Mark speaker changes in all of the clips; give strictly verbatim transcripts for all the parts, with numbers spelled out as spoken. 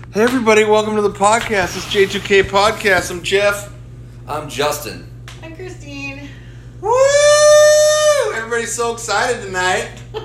Speaker 1: Hey everybody, welcome to the podcast. It's J two K Podcast. I'm Jeff.
Speaker 2: I'm Justin.
Speaker 3: I'm Christine.
Speaker 1: Woo! Everybody's so excited tonight.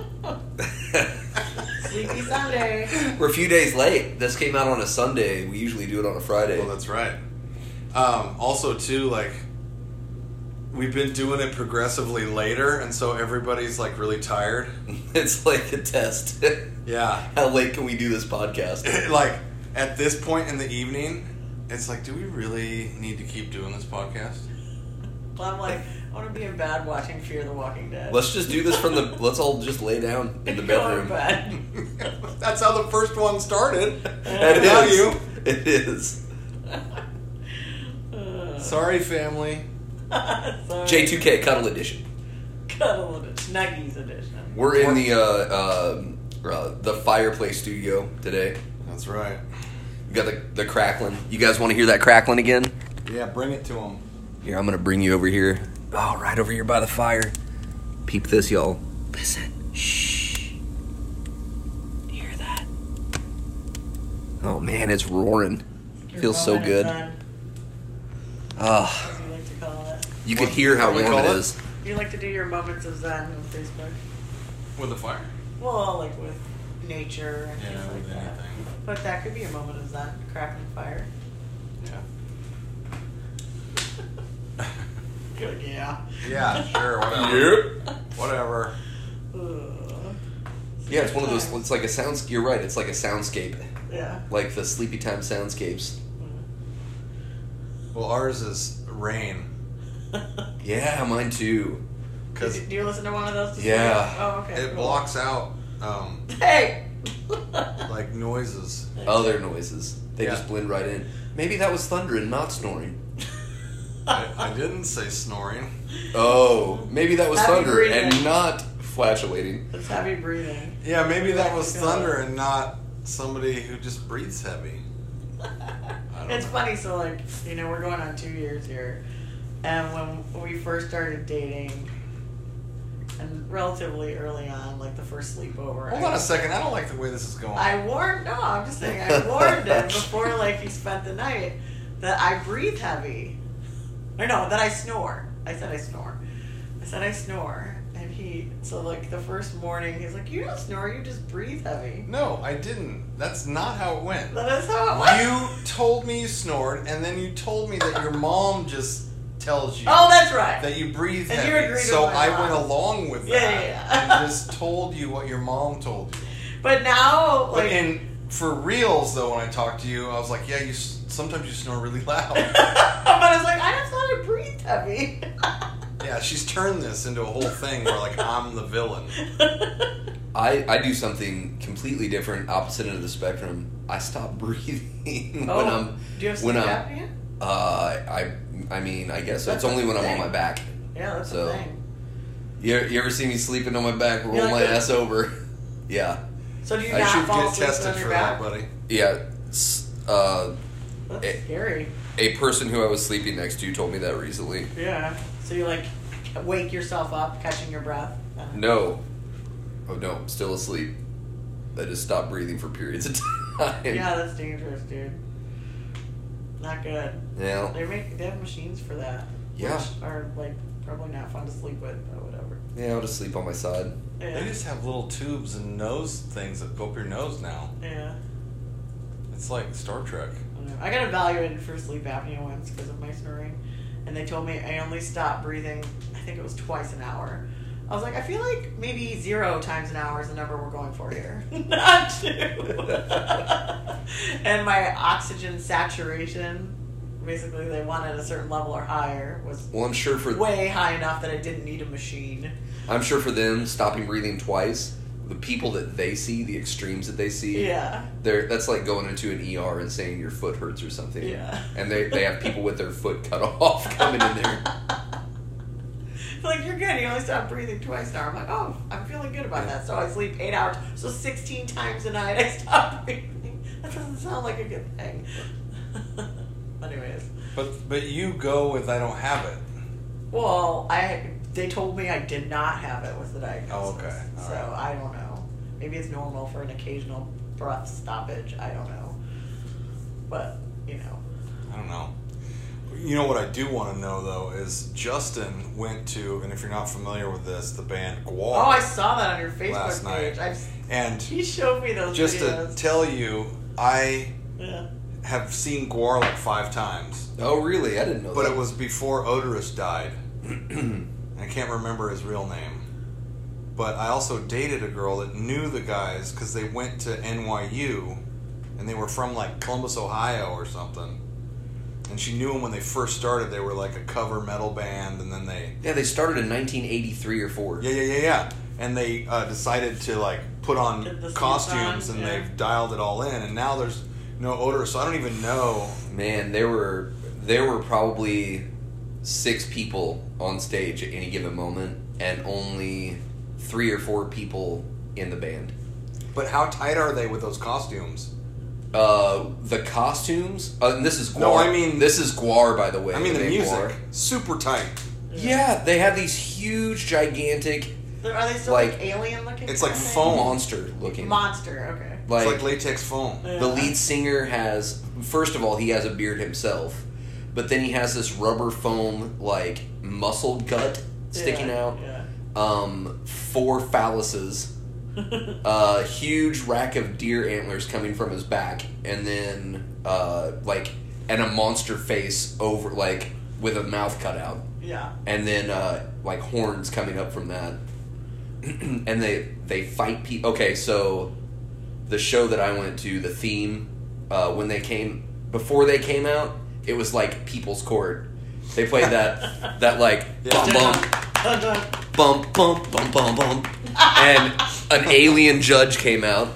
Speaker 3: Sleepy Sunday.
Speaker 2: We're a few days late. This came out on a Sunday. We usually do it on a Friday.
Speaker 1: Well, that's right. Um, also, too, like, we've been doing it progressively later, and so everybody's, like, really tired.
Speaker 2: It's like a test.
Speaker 1: Yeah.
Speaker 2: How late can we do this podcast?
Speaker 1: Like, at this point in the evening, it's like, do we really need to keep doing this podcast?
Speaker 3: Well, I'm like, I want to be in bed watching Fear the Walking Dead.
Speaker 2: Let's just do this from the... Let's all just lay down in the
Speaker 3: Go in
Speaker 2: bedroom.
Speaker 3: bed.
Speaker 1: That's how the first one started.
Speaker 2: It
Speaker 1: Not
Speaker 2: is.
Speaker 1: you.
Speaker 2: It is.
Speaker 3: Uh,
Speaker 1: Sorry, family.
Speaker 3: sorry.
Speaker 2: J two K Cuddle Edition.
Speaker 3: Cuddle edition. Nuggies edition.
Speaker 2: We're in the uh, uh, uh, the fireplace studio today.
Speaker 1: That's right.
Speaker 2: We got the, the crackling. You guys want to hear that crackling again?
Speaker 1: Yeah, bring it to them.
Speaker 2: Here, I'm going to bring you over here. Oh, right over here by the fire. Peep this, y'all. Listen. Shh. Hear that? Oh, man, it's roaring.
Speaker 3: Your
Speaker 2: Feels so
Speaker 3: moment
Speaker 2: good.
Speaker 3: of zen,
Speaker 2: Ah,
Speaker 3: as you like to call it.
Speaker 2: you can
Speaker 1: What-
Speaker 2: hear how
Speaker 1: what do we
Speaker 2: warm it
Speaker 1: call it?
Speaker 2: is.
Speaker 3: You like to do your moments of zen on Facebook.
Speaker 1: With the fire?
Speaker 3: Well, like with nature and
Speaker 1: Yeah,
Speaker 3: things like
Speaker 1: with
Speaker 3: that.
Speaker 1: anything.
Speaker 3: But that could be a moment of zen. Crackling fire.
Speaker 1: Yeah.
Speaker 3: Good, yeah.
Speaker 1: Yeah, sure, whatever. Whatever.
Speaker 3: Ugh.
Speaker 2: Yeah, it's one of those. It's like a sounds. You're right. It's like a soundscape,
Speaker 3: Yeah.
Speaker 2: like the Sleepy Time soundscapes.
Speaker 1: Well, ours is rain.
Speaker 2: Yeah, mine too.
Speaker 1: Because
Speaker 3: do, do you listen to one of those? To
Speaker 2: Yeah.
Speaker 3: sleep? Oh, okay.
Speaker 1: it
Speaker 3: cool.
Speaker 1: blocks out, um,
Speaker 3: Hey.
Speaker 1: like, noises.
Speaker 2: Other noises. They
Speaker 1: Yeah.
Speaker 2: just blend right in. Maybe that was thunder and not snoring.
Speaker 1: I, I didn't say snoring.
Speaker 2: Oh, maybe that was
Speaker 3: Heavy
Speaker 2: thunder
Speaker 3: breathing.
Speaker 2: and not flatulating.
Speaker 3: It's heavy breathing.
Speaker 1: Yeah, maybe that was
Speaker 3: I feel
Speaker 1: thunder
Speaker 3: it.
Speaker 1: and not somebody who just breathes heavy. I don't
Speaker 3: It's
Speaker 1: know.
Speaker 3: funny. So like, you know, we're going on two years here, and when we first started dating, and relatively early on, like the first sleepover.
Speaker 1: Hold
Speaker 3: I,
Speaker 1: on a second, I don't like the way this is going.
Speaker 3: I warned. No, I'm just saying. I warned him before like he spent the night that I breathe heavy. Or no, that I snore. I said I snore. I said I snore. And he, so like the first morning, he's like, you don't snore, you just breathe heavy.
Speaker 1: No, I didn't. That's not how it went.
Speaker 3: That is how it went.
Speaker 1: You told me you snored, and then you told me that your mom just tells you
Speaker 3: Oh, that's right.
Speaker 1: that you breathe
Speaker 3: And you
Speaker 1: heavy.
Speaker 3: agreed
Speaker 1: So
Speaker 3: with my
Speaker 1: I
Speaker 3: mom.
Speaker 1: went along with that
Speaker 3: Yeah, yeah, yeah.
Speaker 1: and just told you what your mom told you.
Speaker 3: But now,
Speaker 1: But
Speaker 3: like,
Speaker 1: in for reals though, when I talked to you, I was like, yeah, you s- sometimes you snore really loud.
Speaker 3: but I was like, I just thought I breathe heavy.
Speaker 1: Yeah, she's turned this into a whole thing where like I'm the villain.
Speaker 2: I, I do something completely different, opposite end of the spectrum. I stop breathing
Speaker 3: Oh,
Speaker 2: when I'm
Speaker 3: do you have
Speaker 2: when
Speaker 3: sleep
Speaker 2: I'm
Speaker 3: apnea?
Speaker 2: uh I I mean I guess
Speaker 3: That's
Speaker 2: it's only
Speaker 3: the
Speaker 2: when I'm on
Speaker 3: thing.
Speaker 2: my back.
Speaker 3: Yeah, that's
Speaker 2: So-
Speaker 3: the thing.
Speaker 2: You you ever see me sleeping on my back, roll
Speaker 3: Yeah,
Speaker 2: my
Speaker 3: good.
Speaker 2: ass over? Yeah,
Speaker 3: So do you
Speaker 1: I
Speaker 3: not
Speaker 1: should
Speaker 3: fall
Speaker 1: get
Speaker 3: asleep
Speaker 1: tested
Speaker 3: on
Speaker 1: for
Speaker 3: your
Speaker 1: that,
Speaker 3: back?
Speaker 1: buddy.
Speaker 2: yeah. s- Uh,
Speaker 3: That's
Speaker 2: Eh.
Speaker 3: scary.
Speaker 2: a person who I was sleeping next to told me that recently.
Speaker 3: Yeah. So you like wake yourself up, catching your breath. Uh,
Speaker 2: No, oh no, I'm still asleep. I just stopped breathing for periods of time.
Speaker 3: Yeah, that's dangerous, dude. Not good.
Speaker 2: Yeah.
Speaker 3: They make they have machines for that.
Speaker 2: Yeah.
Speaker 3: Which are like probably not fun to sleep with, but whatever.
Speaker 2: Yeah, I'll just sleep on my side.
Speaker 3: Yeah.
Speaker 1: They just have little tubes and nose things that go up your nose now.
Speaker 3: Yeah.
Speaker 1: It's like Star Trek.
Speaker 3: I don't know. I got evaluated for sleep apnea once because of my snoring, and they told me I only stopped breathing. I think it was twice an hour. I was like, I feel like maybe zero times an hour is the number we're going for here, not two. And my oxygen saturation, basically, they wanted a certain level or higher, was
Speaker 2: Well, I'm sure for
Speaker 3: way high enough that I didn't need a machine.
Speaker 2: I'm sure for them stopping breathing twice, the people that they see, the extremes that they see,
Speaker 3: Yeah.
Speaker 2: they're that's like going into an E R and saying your foot hurts or something.
Speaker 3: Yeah.
Speaker 2: And they they have people with their foot cut off coming in there.
Speaker 3: Like, you're good. You only stopped breathing twice now. I'm like, oh, I'm feeling good about that. So I sleep eight hours. So sixteen times a night I stop breathing. That doesn't sound like a good thing. Anyways.
Speaker 1: But but you go with I don't have it.
Speaker 3: Well, I they told me I did not have it was the diagnosis.
Speaker 1: Oh, okay. All
Speaker 3: so
Speaker 1: right.
Speaker 3: I don't know. Maybe it's normal for an occasional breath stoppage. I don't know. but you know.
Speaker 1: I don't know. You know what I do want to know though is Justin went to, and if you're not familiar with this, the band Gwar.
Speaker 3: Oh, I saw that on your Facebook
Speaker 1: last
Speaker 3: page.
Speaker 1: night.
Speaker 3: I've,
Speaker 1: and
Speaker 3: he showed me those
Speaker 1: just
Speaker 3: videos.
Speaker 1: to tell you, I
Speaker 3: yeah.
Speaker 1: have seen Gwar like five times.
Speaker 2: Oh, really? I didn't know
Speaker 1: But
Speaker 2: that.
Speaker 1: it was before Odorous died. I can't remember his real name. But I also dated a girl that knew the guys because they went to N Y U and they were from like Columbus, Ohio or something. And she knew them when they first started. They were like a cover metal band, and then they
Speaker 2: Yeah, they started in nineteen eighty-three or four.
Speaker 1: yeah yeah yeah yeah, and they uh, decided to like put on
Speaker 3: Did the suits
Speaker 1: costumes,
Speaker 3: on,
Speaker 1: and
Speaker 3: yeah.
Speaker 1: they've dialed it all in. And now there's no Odor, so I don't even know.
Speaker 2: Man, there were there were probably six people on stage at any given moment, and only three or four people in the band.
Speaker 1: But how tight are they with those costumes?
Speaker 2: Uh, the costumes. Uh, and this is Gwar.
Speaker 1: No, I mean-
Speaker 2: this is Gwar, by the way.
Speaker 1: I mean the
Speaker 2: band
Speaker 1: music,
Speaker 2: Gwar.
Speaker 1: super tight.
Speaker 2: Yeah, they have these huge, gigantic,
Speaker 3: Are they still
Speaker 2: like-
Speaker 3: like, alien looking?
Speaker 1: It's like
Speaker 3: kind of
Speaker 1: foam.
Speaker 2: monster looking.
Speaker 3: Monster, okay.
Speaker 2: Like,
Speaker 1: It's like latex foam.
Speaker 3: Yeah.
Speaker 2: the lead singer has, first of all, he has a beard himself, but then he has this rubber foam like muscle gut sticking
Speaker 3: Yeah,
Speaker 2: out.
Speaker 3: Yeah.
Speaker 2: Um, four phalluses. A huge rack of deer antlers coming from his back, and then uh, like and a monster face over like with a mouth cut out,
Speaker 3: Yeah.
Speaker 2: and then uh, like horns coming up from that, and they they fight people. Okay, so the show that I went to, the theme uh, when they came before they came out, it was like People's Court. They played that that like
Speaker 1: Yeah.
Speaker 2: bum bum bum bum bum bum bum, and an alien judge came out.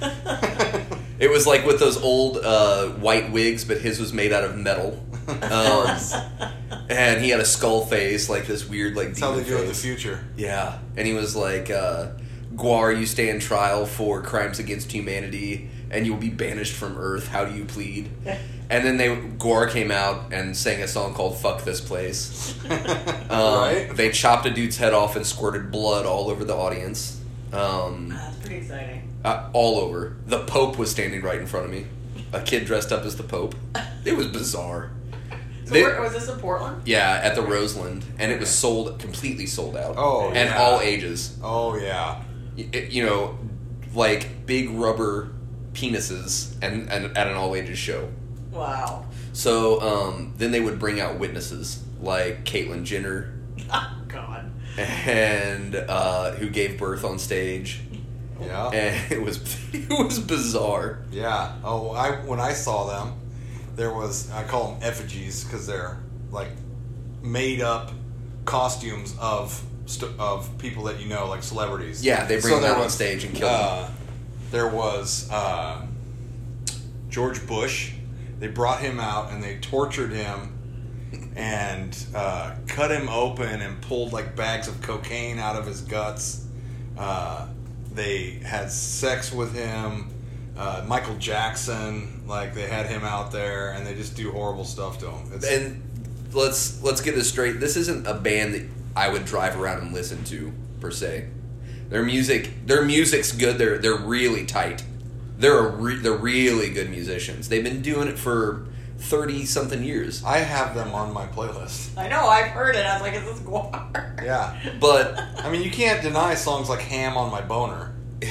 Speaker 2: It was like with those old uh, white wigs, but his was made out of metal. Um, and he had a skull face, like this weird, like
Speaker 1: That's how they
Speaker 2: demon
Speaker 1: do it in the
Speaker 2: face.
Speaker 1: future.
Speaker 2: Yeah, and he was like, uh, "Gwar, you stand trial for crimes against humanity, and you will be banished from Earth. How do you plead?" And then they Gwar came out and sang a song called "Fuck This Place." Um,
Speaker 1: Right?
Speaker 2: They chopped a dude's head off and squirted blood all over the audience. Um,
Speaker 3: That's pretty exciting.
Speaker 2: uh, all over. The Pope was standing right in front of me. A kid dressed up as the Pope. It was bizarre.
Speaker 3: So
Speaker 2: They-
Speaker 3: where, was this in Portland?
Speaker 2: yeah, at the Roseland, and it was sold completely sold out.
Speaker 1: Oh,
Speaker 2: and
Speaker 1: yeah.
Speaker 2: all ages.
Speaker 1: Oh yeah.
Speaker 2: Y- it- you know, like big rubber penises, and, and at an all ages show.
Speaker 3: Wow.
Speaker 2: So um, then they would bring out witnesses like Caitlyn Jenner,
Speaker 3: Oh, God.
Speaker 2: and uh, who gave birth on stage,
Speaker 1: Yeah.
Speaker 2: and it was it was bizarre.
Speaker 1: Yeah. Oh, I when I saw them, there was I call them effigies because they're like made up costumes of st- of people that you know, like celebrities.
Speaker 2: Yeah, they bring
Speaker 1: So
Speaker 2: them
Speaker 1: there
Speaker 2: out on
Speaker 1: was,
Speaker 2: stage and kill them.
Speaker 1: uh, There was uh, George Bush. They brought him out and they tortured him and uh, cut him open and pulled like bags of cocaine out of his guts. Uh, they had sex with him. Uh, Michael Jackson, like they had him out there, and they just do horrible stuff to him. It's,
Speaker 2: And let's let's get this straight. This isn't a band that I would drive around and listen to per se. Their music, their music's good. They're they're really tight. They're a re, they're really good musicians. They've been doing it for thirty something years.
Speaker 1: I have them on my playlist.
Speaker 3: I know, I've heard it. I was like, is this Gwar?
Speaker 1: Yeah,
Speaker 2: But
Speaker 1: I mean, you can't deny songs like "Ham on My Boner."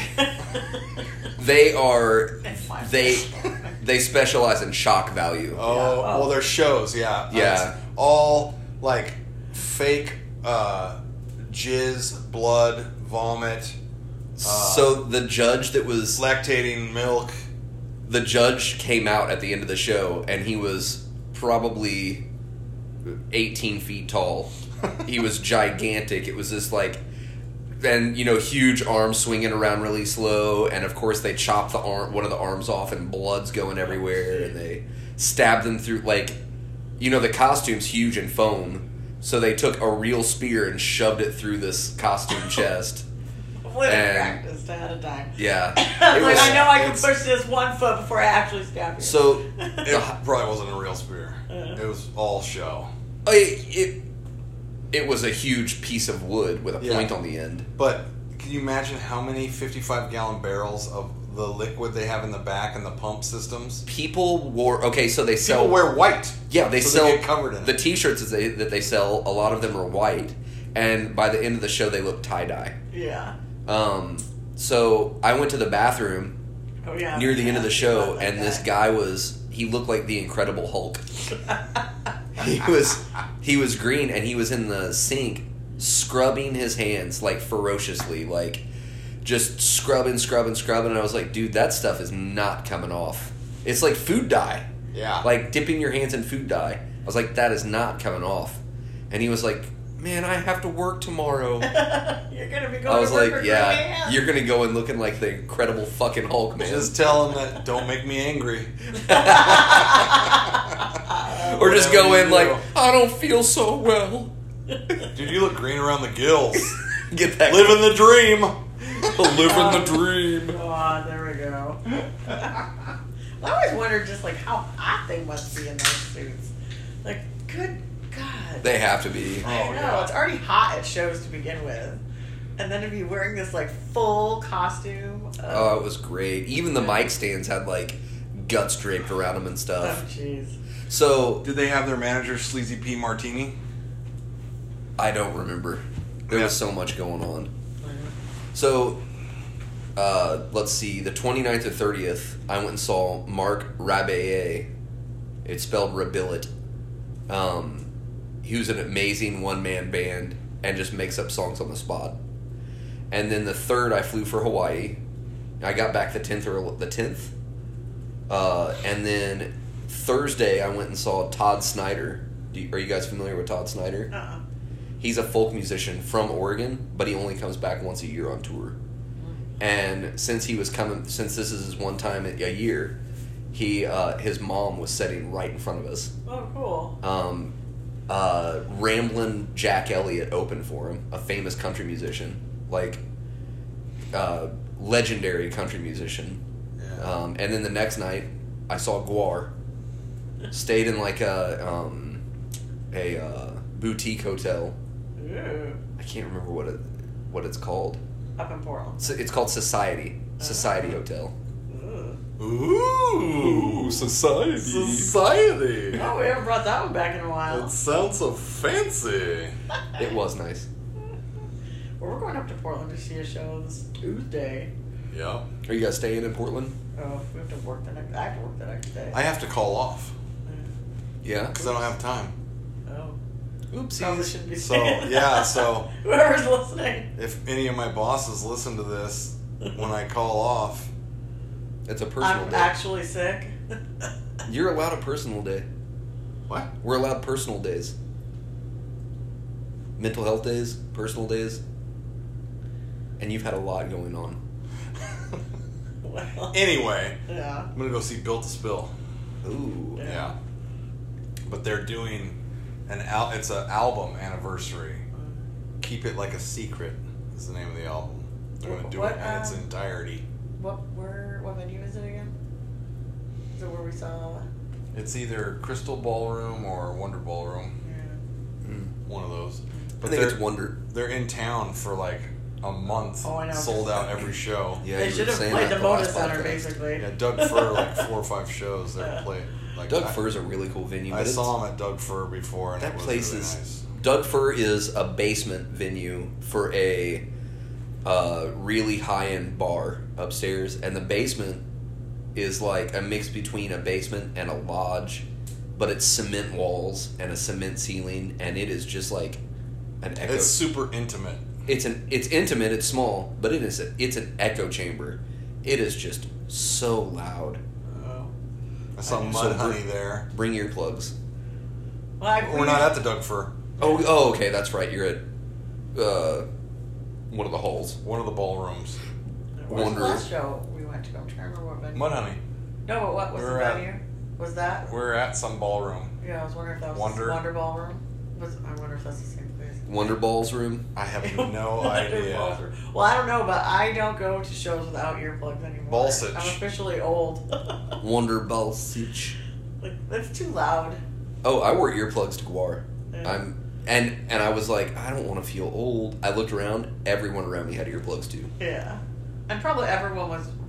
Speaker 2: they are
Speaker 3: It's fine.
Speaker 2: they they specialize in shock value.
Speaker 1: Oh,
Speaker 3: Yeah. Oh.
Speaker 1: well, their shows, yeah,
Speaker 2: Yeah.
Speaker 1: It's all like fake uh, jizz, blood, vomit, uh,
Speaker 2: So the judge that was
Speaker 1: lactating milk.
Speaker 2: the judge came out at the end of the show, and he was probably eighteen feet tall. He was gigantic. It was this like, and you know, huge arms swinging around really slow. And of course, they chopped the arm, one of the arms off, and blood's going everywhere. And they stabbed them through like, you know, the costume's huge and foam, so they took a real spear and shoved it through this costume chest.
Speaker 3: Would have
Speaker 2: and-
Speaker 3: practiced ahead of time.
Speaker 2: Yeah,
Speaker 3: I
Speaker 2: it
Speaker 3: was like,
Speaker 2: was
Speaker 3: I know I can
Speaker 1: it's-
Speaker 3: push this one foot before I actually stab you.
Speaker 2: so.
Speaker 1: It probably wasn't a real spear.
Speaker 3: Uh.
Speaker 1: It was all show.
Speaker 2: It, it it was a huge piece of wood with a
Speaker 1: Yeah.
Speaker 2: point on the end.
Speaker 1: But can you imagine how many fifty-five gallon barrels of the liquid they have in the back and the pump systems.
Speaker 2: People wore okay, so they sell.
Speaker 1: People wear white.
Speaker 2: Yeah, they
Speaker 1: so
Speaker 2: sell
Speaker 1: they get covered in
Speaker 2: the
Speaker 1: it.
Speaker 2: T-shirts that they, that they sell. A lot of them are white, and by the end of the show, they look tie dye.
Speaker 3: Yeah.
Speaker 2: Um, so I went to the bathroom
Speaker 3: Oh yeah.
Speaker 2: near the end of the show,
Speaker 3: That
Speaker 2: and
Speaker 3: guy.
Speaker 2: this guy was he looked like the Incredible Hulk. He was he was green, and he was in the sink scrubbing his hands like ferociously, like just scrubbing, scrubbing, scrubbing. And I was like, dude, that stuff is not coming off. It's like food dye.
Speaker 1: Yeah.
Speaker 2: Like dipping your hands in food dye. I was like, that is not coming off. And he was like, man, I have to work tomorrow.
Speaker 3: You're gonna be going.
Speaker 2: I was
Speaker 3: to work
Speaker 2: like,
Speaker 3: for
Speaker 2: yeah,
Speaker 3: green hands.
Speaker 2: you're gonna go in looking like the Incredible fucking Hulk, man.
Speaker 1: Just tell them that don't make me angry.
Speaker 2: Or just
Speaker 1: Whatever
Speaker 2: go
Speaker 1: you
Speaker 2: in
Speaker 1: do.
Speaker 2: like, I don't feel so well.
Speaker 1: Dude, you look green around the gills.
Speaker 2: Get that.
Speaker 1: Living the dream.
Speaker 2: Living the dream.
Speaker 3: Oh, there we go. I always wondered just like how hot they must be in those suits. Like, good God.
Speaker 2: They have to be.
Speaker 3: I
Speaker 1: Oh,
Speaker 3: know,
Speaker 1: yeah.
Speaker 3: it's already hot at shows to begin with. And then to be wearing this like full costume.
Speaker 2: Oh, it was great. Even the mic stands had like guts draped around them and
Speaker 3: Oh,
Speaker 2: stuff.
Speaker 3: jeez.
Speaker 2: So
Speaker 1: Did they have their manager Sleazy P Martini?
Speaker 2: I don't remember. There
Speaker 1: Yeah.
Speaker 2: was so much going on. So, uh, let's see. The twenty-ninth or thirtieth, I went and saw Mark Rabelais. It's spelled Rabillet. Um, he was an amazing one-man band and just makes up songs on the spot. And then the third, I flew for Hawaii. I got back the tenth or the tenth. Uh, and then Thursday, I went and saw Todd Snyder. Do you, are you guys familiar with Todd Snyder?
Speaker 3: Uh-uh.
Speaker 2: He's a folk musician from Oregon, but he only comes back once a year on tour. And since he was coming, since this is his one time a year, he uh, his mom was sitting right in front of us.
Speaker 3: Oh, cool.
Speaker 2: Um, uh, Ramblin' Jack Elliott opened for him, a famous country musician, like uh, legendary country musician.
Speaker 1: Yeah.
Speaker 2: Um, and then the next night, I saw Guar. Stayed in like a um, a uh, boutique hotel.
Speaker 3: Ooh.
Speaker 2: I can't remember what it what it's called.
Speaker 3: Up in Portland.
Speaker 2: It's, it's called Society Society Hotel.
Speaker 3: Ooh.
Speaker 1: Ooh,
Speaker 2: Society.
Speaker 1: Society.
Speaker 3: Oh, we haven't brought that one back in a while.
Speaker 1: It sounds so fancy.
Speaker 2: It was nice.
Speaker 3: Well, we're going up to Portland to see a show this Tuesday.
Speaker 1: Yeah.
Speaker 2: Are you guys staying in Portland?
Speaker 3: Oh, we have to work the next. I have to work the next day.
Speaker 1: I have to call off
Speaker 2: Yeah.
Speaker 1: because I don't have time.
Speaker 3: Oh, probably
Speaker 2: Oopsies.
Speaker 3: shouldn't be
Speaker 1: So
Speaker 3: saying that.
Speaker 1: yeah, so
Speaker 3: Whoever's listening.
Speaker 1: if any of my bosses listen to this when I call off,
Speaker 2: It's a personal
Speaker 3: I'm
Speaker 2: day.
Speaker 3: actually sick.
Speaker 2: You're allowed a personal day.
Speaker 1: what?
Speaker 2: We're allowed personal days. Mental health days, personal days. And you've had a lot going on.
Speaker 3: Well,
Speaker 1: Anyway,
Speaker 3: yeah.
Speaker 1: I'm gonna go see Built to Spill.
Speaker 2: Ooh.
Speaker 3: Yeah.
Speaker 1: Yeah. But they're doing an al- it's an album anniversary. Keep It Like a Secret is the name of the album. They're gonna do
Speaker 3: What,
Speaker 1: it in its
Speaker 3: um,
Speaker 1: entirety.
Speaker 3: What where what venue is it again? Is it where we saw?
Speaker 1: It's either Crystal Ballroom or Wonder Ballroom.
Speaker 3: Yeah.
Speaker 2: Mm.
Speaker 1: One of those.
Speaker 2: I
Speaker 1: But
Speaker 2: think
Speaker 1: they're,
Speaker 2: it's Wonder.
Speaker 1: they're in town for like a month.
Speaker 3: Oh, I know.
Speaker 1: Sold out every show.
Speaker 2: Yeah,
Speaker 3: they
Speaker 2: you
Speaker 3: should
Speaker 2: were
Speaker 3: have
Speaker 2: saying
Speaker 3: played
Speaker 2: that
Speaker 3: the
Speaker 2: last
Speaker 3: Moda Center
Speaker 2: podcast.
Speaker 3: basically.
Speaker 1: Yeah, Doug Fir like four or five shows. They
Speaker 3: Yeah.
Speaker 1: play like
Speaker 2: Doug
Speaker 1: I,
Speaker 2: Fur's a really cool venue.
Speaker 1: I
Speaker 2: but it's-
Speaker 1: saw him at Doug Fir before, and
Speaker 2: That
Speaker 1: it was
Speaker 2: place
Speaker 1: really
Speaker 2: is
Speaker 1: nice.
Speaker 2: Doug Fir is a basement venue for a uh, really high end bar upstairs, and the basement is like a mix between a basement and a lodge, but it's cement walls and a cement ceiling, and it is just like an echo.
Speaker 1: It's super intimate.
Speaker 2: It's an it's intimate, it's small, but it is a, it's an echo chamber. It is just so loud.
Speaker 3: Oh.
Speaker 1: I saw
Speaker 3: So
Speaker 1: Mudhoney there.
Speaker 2: Bring earplugs.
Speaker 3: Well, I,
Speaker 1: We're not at the Doug Fir.
Speaker 2: Oh, oh, okay, that's right. You're at uh, one of the halls.
Speaker 1: One of the ballrooms.
Speaker 3: Where's
Speaker 2: Wonder-
Speaker 3: the last show we went to? I'm trying to remember what venue.
Speaker 1: Mudhoney.
Speaker 3: No, but what was
Speaker 1: We're
Speaker 3: the
Speaker 1: at-
Speaker 3: venue? Was that?
Speaker 1: We're at some ballroom.
Speaker 3: Yeah, I was wondering if that was
Speaker 1: Wonder.
Speaker 3: Wonder Ballroom. Was I wonder if that's the same place.
Speaker 2: Wonder Balls room.
Speaker 1: I have no
Speaker 3: Wonder
Speaker 1: idea.
Speaker 3: Ballroom. Well, I don't know, but I don't go to shows without earplugs anymore.
Speaker 1: Balsich.
Speaker 3: I'm officially old.
Speaker 2: Wonder Balls.
Speaker 3: Like that's too loud.
Speaker 2: Oh, I wore earplugs to Guar.
Speaker 3: Yeah.
Speaker 2: I'm and and I was like, I don't want to feel old. I looked around. Everyone around me had earplugs too.
Speaker 3: Yeah, and probably everyone was r-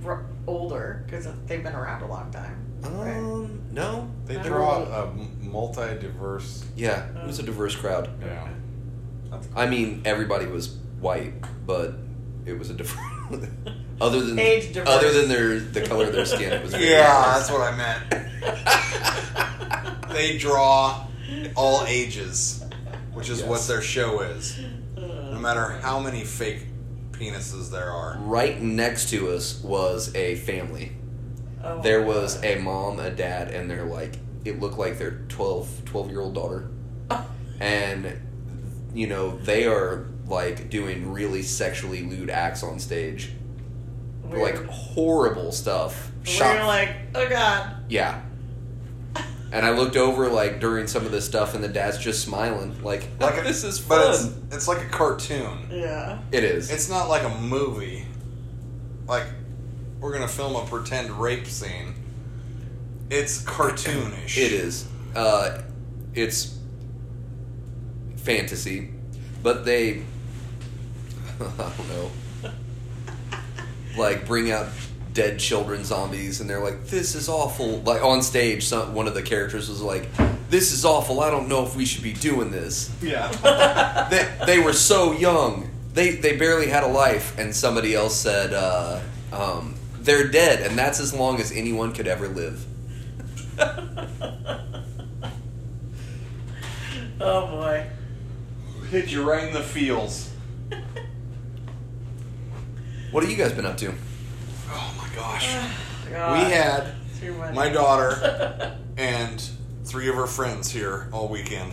Speaker 3: older because they've been around a long time. Right?
Speaker 2: Um, no.
Speaker 1: They
Speaker 3: I
Speaker 1: draw
Speaker 3: don't
Speaker 1: a m- multi-diverse.
Speaker 2: Yeah, it was a diverse crowd.
Speaker 1: Yeah.
Speaker 3: That's cool.
Speaker 2: I mean, everybody was white, but it was a different. other than
Speaker 3: Age diverse.
Speaker 2: other than their the color of their skin, it was. very
Speaker 1: Yeah,
Speaker 2: diverse.
Speaker 1: that's what I meant. They draw all ages, which is
Speaker 2: Yes.
Speaker 1: what their show is. No matter how many fake penises there are.
Speaker 2: Right next to us was a family.
Speaker 3: Oh,
Speaker 2: There
Speaker 3: my
Speaker 2: was
Speaker 3: God.
Speaker 2: a mom, a dad, and their like it looked like their twelve, twelve year old daughter. And you know, they are like doing really sexually lewd acts on stage.
Speaker 3: Weird.
Speaker 2: Like horrible stuff.
Speaker 3: Where you're like, oh God.
Speaker 2: Yeah. And I looked over like during some of this stuff, and the dad's just smiling, like,
Speaker 1: Like a-
Speaker 2: "This is
Speaker 1: But it's
Speaker 2: fun."
Speaker 1: it's like a cartoon.
Speaker 3: Yeah.
Speaker 2: It is.
Speaker 1: It's not like a movie. Like we're gonna film a pretend rape scene. It's cartoonish.
Speaker 2: It is. Uh, it's fantasy, but they, I don't know, like bring out dead children zombies, and they're like, "This is awful." Like on stage, some one of the characters was like, "This is awful. I don't know if we should be doing this."
Speaker 1: Yeah.
Speaker 2: They they were so young. They they barely had a life, and somebody else said, uh, um, "They're dead, and that's as long as anyone could ever live."
Speaker 3: Oh boy.
Speaker 1: Hit you right in the feels.
Speaker 2: What have you guys been up to?
Speaker 1: Oh my gosh.
Speaker 3: God.
Speaker 1: We had
Speaker 3: Too much.
Speaker 1: my daughter and three of her friends here all weekend.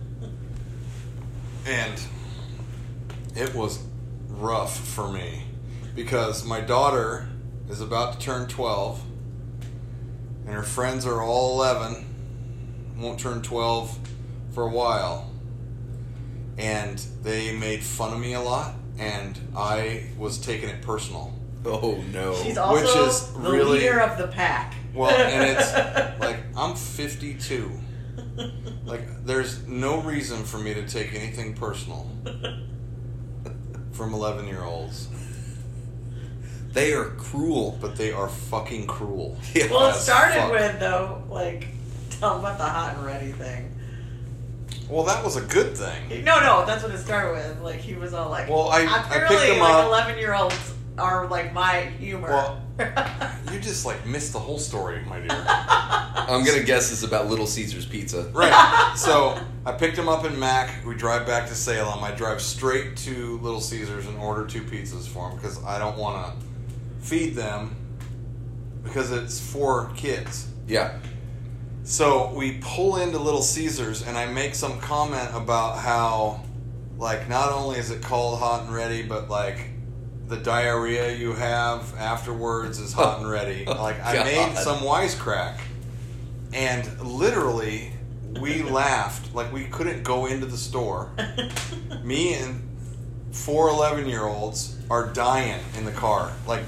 Speaker 1: And it was rough for me because my daughter is about to turn twelve and her friends are all eleven, won't turn twelve for a while. And they made fun of me a lot, and I was taking it personal.
Speaker 2: Oh no!
Speaker 3: She's also
Speaker 1: Which is
Speaker 3: the
Speaker 1: really-
Speaker 3: leader of the pack.
Speaker 1: Well, and it's like, I'm fifty-two. Like, there's no reason for me to take anything personal from eleven-year-olds.
Speaker 2: They are cruel.
Speaker 1: But they are fucking cruel.
Speaker 2: Yeah.
Speaker 3: Well, it
Speaker 1: As
Speaker 3: started
Speaker 1: fuck.
Speaker 3: with though, like, tell them about the hot and ready thing.
Speaker 1: Well, that was a good thing.
Speaker 3: No, no, that's what it started with. Like he was all like,
Speaker 1: Well, I- I
Speaker 3: apparently
Speaker 1: picked him
Speaker 3: like
Speaker 1: up-
Speaker 3: eleven year olds are like my humor.
Speaker 1: Well, you just, like, missed the whole story, my dear.
Speaker 2: I'm gonna guess it's about Little Caesar's Pizza.
Speaker 1: Right. So, I picked him up in Mac. We drive back to Salem. I drive straight to Little Caesars and order two pizzas for them because I don't want to feed them because it's for kids.
Speaker 2: Yeah.
Speaker 1: So we pull into Little Caesars, and I make some comment about how, like, not only is it called hot and ready, but like the diarrhea you have afterwards is hot and ready.
Speaker 2: Oh,
Speaker 1: Like, I
Speaker 2: God.
Speaker 1: made some wisecrack, and literally we laughed like we couldn't go into the store. Me and four eleven-year-olds are dying in the car, like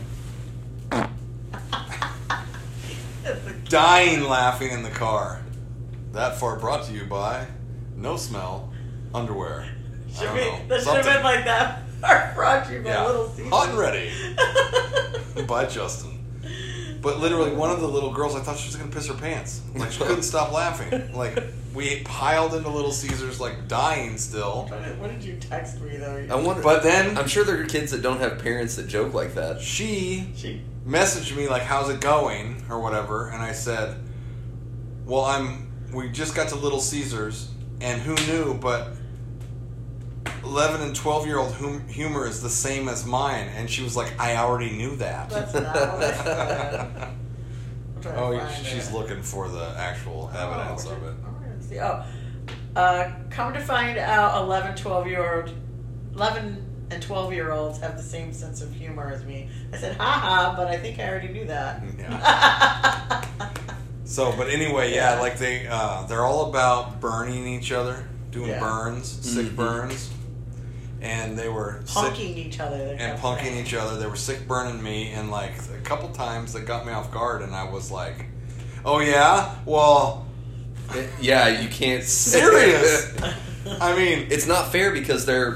Speaker 1: dying laughing in the car. That far brought to you by No Smell Underwear. I
Speaker 3: should
Speaker 1: don't
Speaker 3: be,
Speaker 1: know.
Speaker 3: that should have
Speaker 1: Something.
Speaker 3: been like that. Our brought you by
Speaker 1: Yeah.
Speaker 3: Little Caesars.
Speaker 1: Hot and ready by Justin. But literally, one of the little girls, I thought she was going to piss her pants. Like, she couldn't stop laughing. Like, we piled into Little Caesars, like, dying still.
Speaker 3: What did, what did you text me though?
Speaker 2: I wonder.
Speaker 1: But then
Speaker 2: I'm sure there are kids that don't have parents that joke like that.
Speaker 1: she
Speaker 3: She,
Speaker 1: messaged me, like, how's it going? Or whatever. And I said, well, I'm, we just got to Little Caesars, and who knew, but eleven and twelve year old hum- humor is the same as mine. And she was like, I already knew that.
Speaker 3: that's not what I said. I'm trying to
Speaker 1: Oh,
Speaker 3: find
Speaker 1: she's
Speaker 3: it.
Speaker 1: looking for the actual evidence
Speaker 3: Oh,
Speaker 1: of it.
Speaker 3: I'm gonna see. Oh, uh, come to find out, eleven, twelve year old, eleven and twelve year olds have the same sense of humor as me. I said, haha, but I think I already knew that.
Speaker 1: Yeah. So, but anyway, yeah,
Speaker 3: Yeah.
Speaker 1: like they, uh, they're all about burning each other, doing
Speaker 3: Yeah.
Speaker 1: burns, sick
Speaker 2: Mhm.
Speaker 1: burns, and they were sick,
Speaker 3: Punking each other. they
Speaker 1: and
Speaker 3: kept
Speaker 1: punking
Speaker 3: saying.
Speaker 1: each other. They were sick burning me, and like a couple times that got me off guard, and I was like, "Oh yeah, well,
Speaker 2: Yeah, you can't.
Speaker 1: serious." I mean,
Speaker 2: It's not fair because they're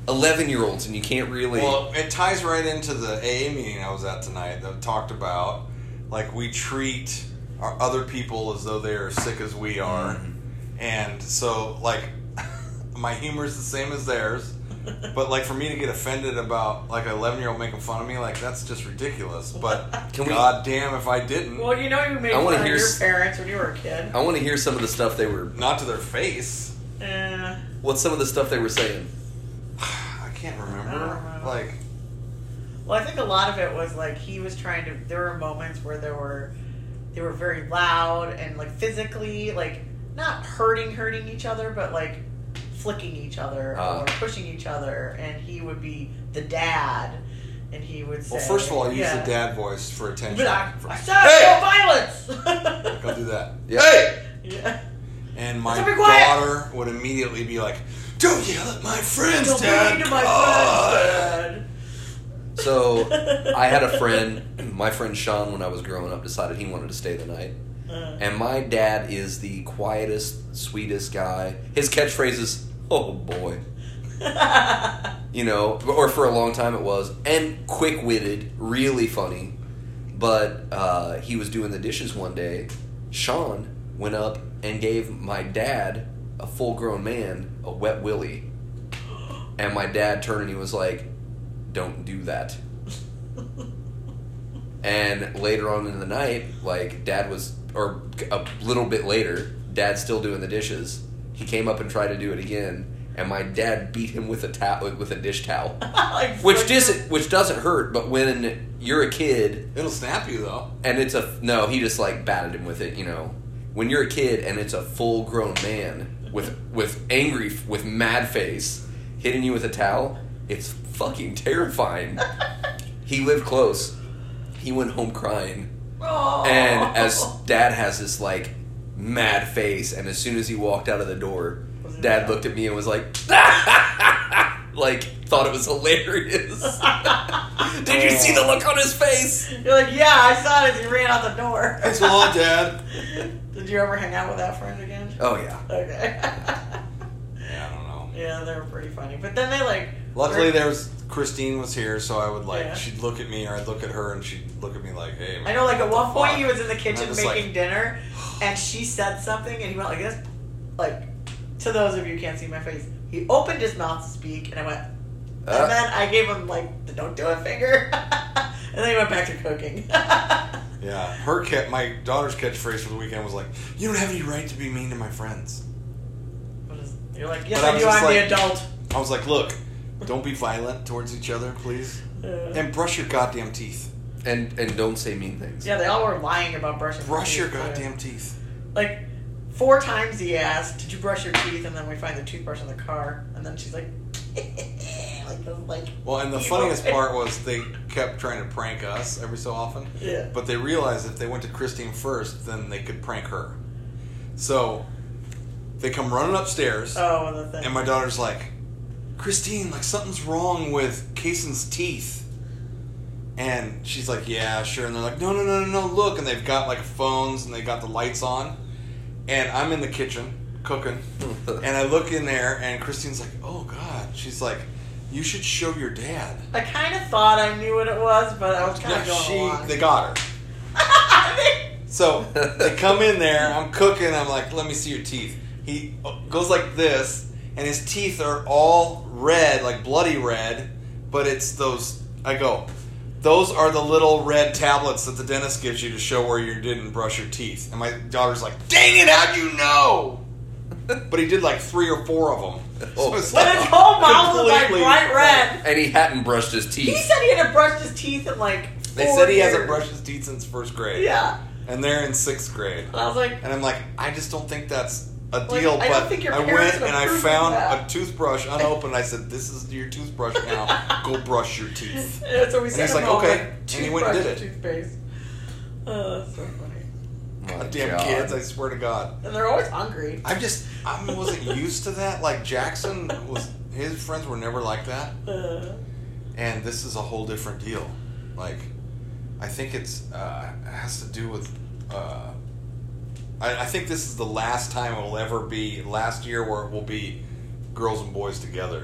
Speaker 2: eleven-year-olds, and you can't really...
Speaker 1: Well, it ties right into the A A meeting I was at tonight that talked about, like, we treat our other people as though they are as sick as we are. Mm-hmm. And so, like, my humor is the same as theirs. But, like, for me to get offended about, like, an eleven-year-old making fun of me, like, that's just ridiculous. But, Can God we, damn if I didn't.
Speaker 3: Well, you know you made fun of your parents when you were a kid.
Speaker 2: I want to hear some of the stuff they were...
Speaker 1: Not to their face.
Speaker 3: Uh,
Speaker 2: What's some of the stuff they were saying?
Speaker 1: I can't remember. I don't remember. Like...
Speaker 3: Well, I think a lot of it was, like, he was trying to... There were moments where there were... They were very loud and, like, physically, like, not hurting, hurting each other, but, like... flicking each other uh, or pushing each other, and he would be the dad, and he would say...
Speaker 1: Well, first of all, I use
Speaker 3: yeah.
Speaker 1: the dad voice for attention.
Speaker 3: But I,
Speaker 1: for,
Speaker 3: I said hey! No violence!
Speaker 1: Go do that.
Speaker 2: Yeah.
Speaker 1: Hey!
Speaker 3: Yeah.
Speaker 1: And my daughter would immediately be like, don't yell at my friends,
Speaker 3: don't
Speaker 1: Dad!
Speaker 3: Don't my friends, Dad!
Speaker 2: So, I had a friend, my friend Sean, when I was growing up, decided he wanted to stay the night. Uh, and my dad is the quietest, sweetest guy. His catchphrase is, oh boy. You know, or for a long time it was. And quick-witted, really funny. But uh, he was doing the dishes one day. Sean went up and gave my dad, a full-grown man, a wet willy. And my dad turned and he was like, don't do that. And later on in the night, like, Dad was... Or a little bit later, Dad's still doing the dishes. He came up and tried to do it again, and my dad beat him with a towel, with a dish towel, like which dis- which doesn't hurt. But when you're a kid,
Speaker 1: it'll snap you though.
Speaker 2: And it's a no. He just like batted him with it. You know, when you're a kid and it's a full grown man with with angry with mad face hitting you with a towel, it's fucking terrifying. He lived close. He went home crying.
Speaker 3: Oh.
Speaker 2: And as Dad has this, like, mad face, and as soon as he walked out of the door, Dad looked at me and was like, like, thought it was hilarious. Did you see the look on his face?
Speaker 3: You're like, yeah, I saw it as he ran out the door.
Speaker 1: Thanks a lot, Dad.
Speaker 3: Did you ever hang out with that friend again?
Speaker 2: Oh, yeah.
Speaker 3: Okay.
Speaker 1: Yeah, I don't know.
Speaker 3: Yeah, they were pretty funny. But then they, like...
Speaker 1: Luckily, there was... Christine was here, so I would, like...
Speaker 3: Yeah.
Speaker 1: She'd look at me, or I'd look at her, and she'd look at me like, hey, man,
Speaker 3: I know, like, at one point, he was in the kitchen making
Speaker 1: like,
Speaker 3: dinner, and she said something, and he went like this. Like, to those of you who can't see my face, he opened his mouth to speak, and I went... Uh, and then I gave him, like, the don't do it finger. And then he went back to cooking.
Speaker 1: Yeah, her cat, my daughter's catchphrase for the weekend was like, you don't have any right to be mean to my friends.
Speaker 3: What is, you're like, yes,
Speaker 1: but
Speaker 3: I, I do, I'm
Speaker 1: like,
Speaker 3: the adult.
Speaker 1: I was like, look, don't be violent towards each other, please. Uh, and brush your goddamn teeth.
Speaker 2: And and don't say mean things.
Speaker 3: Yeah, they all were lying about brushing
Speaker 1: Brush
Speaker 3: their
Speaker 1: your
Speaker 3: teeth.
Speaker 1: goddamn teeth.
Speaker 3: Like, four times he asked, did you brush your teeth? And then we find the toothbrush in the car. And then she's like, like, this, like...
Speaker 1: Well, and the funniest part was they kept trying to prank us every so often.
Speaker 3: Yeah.
Speaker 1: But they realized if they went to Christine first, then they could prank her. So, they come running upstairs.
Speaker 3: Oh, and the thing.
Speaker 1: And my daughter's like, Christine, like, something's wrong with Kaysen's teeth. And she's like, yeah, sure. And they're like, no, no, no, no, no, look. And they've got, like, phones, and they got the lights on. And I'm in the kitchen, cooking. And I look in there, and Christine's like, oh, God. She's like, you should show your dad.
Speaker 3: I kind of thought I knew what it was, but I was kind
Speaker 1: Yeah,
Speaker 3: of going
Speaker 1: she,
Speaker 3: along.
Speaker 1: they got her. So, they come in there, I'm cooking, I'm like, let me see your teeth. He goes like this, and his teeth are all red, like bloody red, but it's those, I go, those are the little red tablets that the dentist gives you to show where you didn't brush your teeth. And my daughter's like, dang it, how'd you know? But he did like three or four of them.
Speaker 2: Oh.
Speaker 1: So
Speaker 3: But his whole mouth was like
Speaker 1: completely-
Speaker 3: bright red.
Speaker 2: And he hadn't brushed his teeth.
Speaker 3: He said he had brushed his teeth in like four
Speaker 1: They said he
Speaker 3: years.
Speaker 1: hasn't brushed his teeth since first grade.
Speaker 3: Yeah.
Speaker 1: And they're in sixth grade.
Speaker 3: And I was like,
Speaker 1: And I'm like, I just don't think that's a
Speaker 3: Like,
Speaker 1: deal.
Speaker 3: I don't
Speaker 1: but
Speaker 3: think your
Speaker 1: I
Speaker 3: parents
Speaker 1: went and I
Speaker 3: approve of
Speaker 1: found
Speaker 3: that.
Speaker 1: a toothbrush unopened. I said, this is your toothbrush now. Go brush your teeth.
Speaker 3: yeah, so we
Speaker 1: And
Speaker 3: sent
Speaker 1: he's
Speaker 3: him
Speaker 1: like,
Speaker 3: home
Speaker 1: okay.
Speaker 3: with
Speaker 1: And he went and did
Speaker 3: toothbrush
Speaker 1: it.
Speaker 3: and toothpaste. Oh, that's so funny.
Speaker 2: My
Speaker 1: Damn
Speaker 2: God.
Speaker 1: kids, I swear to God.
Speaker 3: And they're always hungry.
Speaker 1: I'm just, I wasn't used to that. Like, Jackson, was his friends were never like that.
Speaker 3: Uh,
Speaker 1: And this is a whole different deal. Like, I think it's, uh, it has to do with, uh, I, I think this is the last time it will ever be, last year where it will be girls and boys together.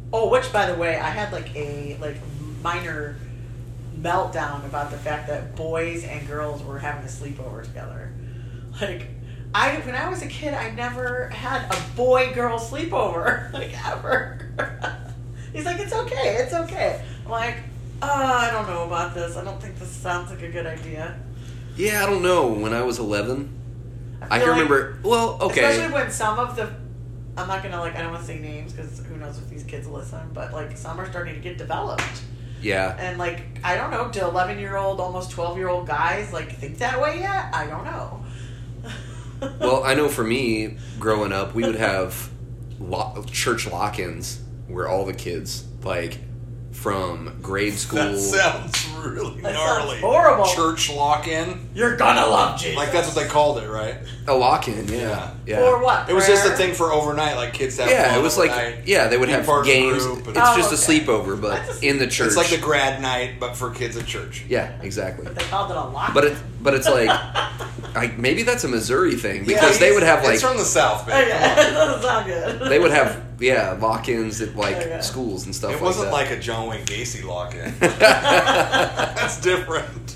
Speaker 3: Oh, which, by the way, I had like a like minor meltdown about the fact that boys and girls were having a sleepover together. Like, I when I was a kid, I never had a boy-girl sleepover, like, ever. He's like, it's okay, it's okay. I'm like, oh, I don't know about this. I don't think this sounds like a good idea.
Speaker 2: Yeah, I don't know. When I was eleven, I,
Speaker 3: I
Speaker 2: can
Speaker 3: like,
Speaker 2: remember, well, okay.
Speaker 3: Especially when some of the, I'm not going to, like, I don't want to say names because who knows if these kids listen, but, like, some are starting to get developed.
Speaker 2: Yeah.
Speaker 3: And, like, I don't know, do eleven-year-old, almost twelve-year-old guys, like, think that way yet? I don't know.
Speaker 2: Well, I know for me, growing up, we would have lo- church lock-ins where all the kids, like, from grade school.
Speaker 1: That sounds really
Speaker 3: That
Speaker 1: gnarly.
Speaker 3: sounds horrible.
Speaker 1: Church lock-in.
Speaker 3: You're gonna love Jesus.
Speaker 1: Like, that's what they called it, right?
Speaker 2: A lock-in, yeah. yeah.
Speaker 3: For what?
Speaker 1: It was just a
Speaker 3: Prayer?
Speaker 1: thing for overnight, like kids have
Speaker 2: Yeah,
Speaker 1: fun
Speaker 2: it was like,
Speaker 1: overnight,
Speaker 2: yeah, they would
Speaker 1: be
Speaker 2: have
Speaker 1: part of the
Speaker 2: games.
Speaker 1: group,
Speaker 2: It's
Speaker 1: and-
Speaker 3: Oh,
Speaker 2: just a
Speaker 3: okay.
Speaker 2: sleepover, but
Speaker 3: That's a-
Speaker 2: in the church.
Speaker 1: It's like the grad night, but for kids at church.
Speaker 2: Yeah, exactly.
Speaker 3: But they called it a lock.
Speaker 2: But it, but it's like, I, maybe that's a Missouri thing because
Speaker 1: Yeah,
Speaker 2: they would have like
Speaker 1: It's from the South,
Speaker 3: Oh,
Speaker 1: man.
Speaker 3: yeah, it doesn't sound good.
Speaker 2: they would have yeah lock-ins at like
Speaker 3: Okay.
Speaker 2: schools and stuff.
Speaker 1: It
Speaker 2: like
Speaker 1: wasn't
Speaker 2: that.
Speaker 1: like a John Wayne Gacy lock-in. That's different.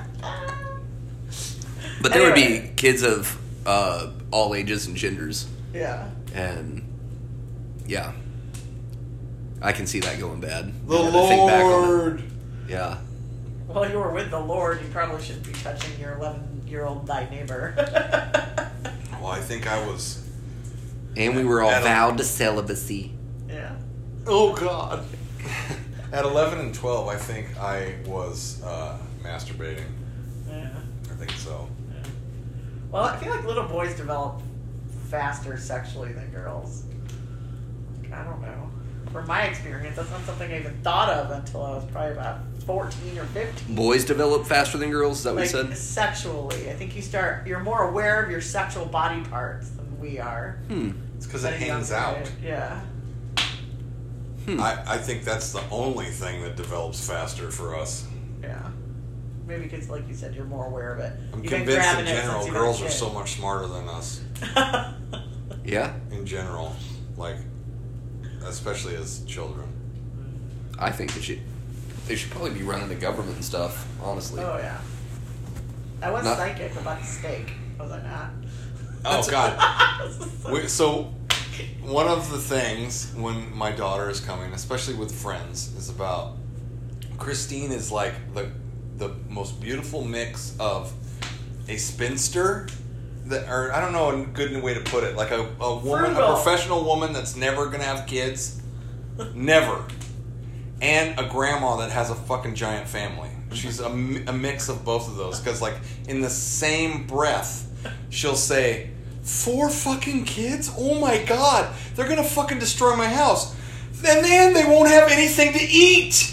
Speaker 2: But there would
Speaker 3: Anyway.
Speaker 2: be kids of uh, all ages and genders,
Speaker 3: Yeah.
Speaker 2: and yeah, I can see that going bad.
Speaker 1: The
Speaker 2: I gotta think back on it.
Speaker 1: Lord.
Speaker 2: Yeah.
Speaker 3: Well, you were with the Lord. You probably shouldn't be touching your eleven-year-old thy neighbor.
Speaker 1: Well, I think I was.
Speaker 2: And we were all
Speaker 1: At a-
Speaker 2: vowed to celibacy.
Speaker 3: Yeah.
Speaker 1: Oh God. At eleven and twelve, I think I was uh, masturbating.
Speaker 3: Yeah.
Speaker 1: I think so.
Speaker 3: Yeah. Well, I feel like little boys develop faster sexually than girls. I don't know. From my experience, that's not something I even thought of until I was probably about fourteen or fifteen.
Speaker 2: Boys develop faster than girls. Is that what
Speaker 3: Like,
Speaker 2: you said?
Speaker 3: sexually. I think you start, you're more aware of your sexual body parts than we are.
Speaker 2: Hmm.
Speaker 1: It's because it
Speaker 3: At a
Speaker 1: hangs
Speaker 3: younger
Speaker 1: out.
Speaker 3: age. Yeah.
Speaker 2: Hmm.
Speaker 1: I, I think that's the only thing that develops faster for us.
Speaker 3: Yeah. Maybe because, like you said, you're more aware of it.
Speaker 1: I'm
Speaker 3: You've been
Speaker 1: convinced in
Speaker 3: grabbing it
Speaker 1: general
Speaker 3: since you were a
Speaker 1: girls are
Speaker 3: kid.
Speaker 1: so much smarter than us.
Speaker 2: Yeah,
Speaker 1: In general. Like, especially as children.
Speaker 2: I think they should. They should probably be running the government and stuff. Honestly.
Speaker 3: Oh, yeah. I was
Speaker 2: Not-
Speaker 3: psychic about the steak, was I not?
Speaker 1: Oh,
Speaker 2: That's-
Speaker 1: God. We, so, one of the things when my daughter is coming, especially with friends, is about Christine is like the the most beautiful mix of a spinster that, or I don't know a good way to put it, like a, a woman,
Speaker 3: Frugal.
Speaker 1: a professional woman that's never gonna have kids, never, and a grandma that has a fucking giant family. She's a, mi- a mix of both of those because, like, in the same breath, she'll say, Four fucking kids? Oh my god, they're gonna fucking destroy my house. And then they won't have anything to eat.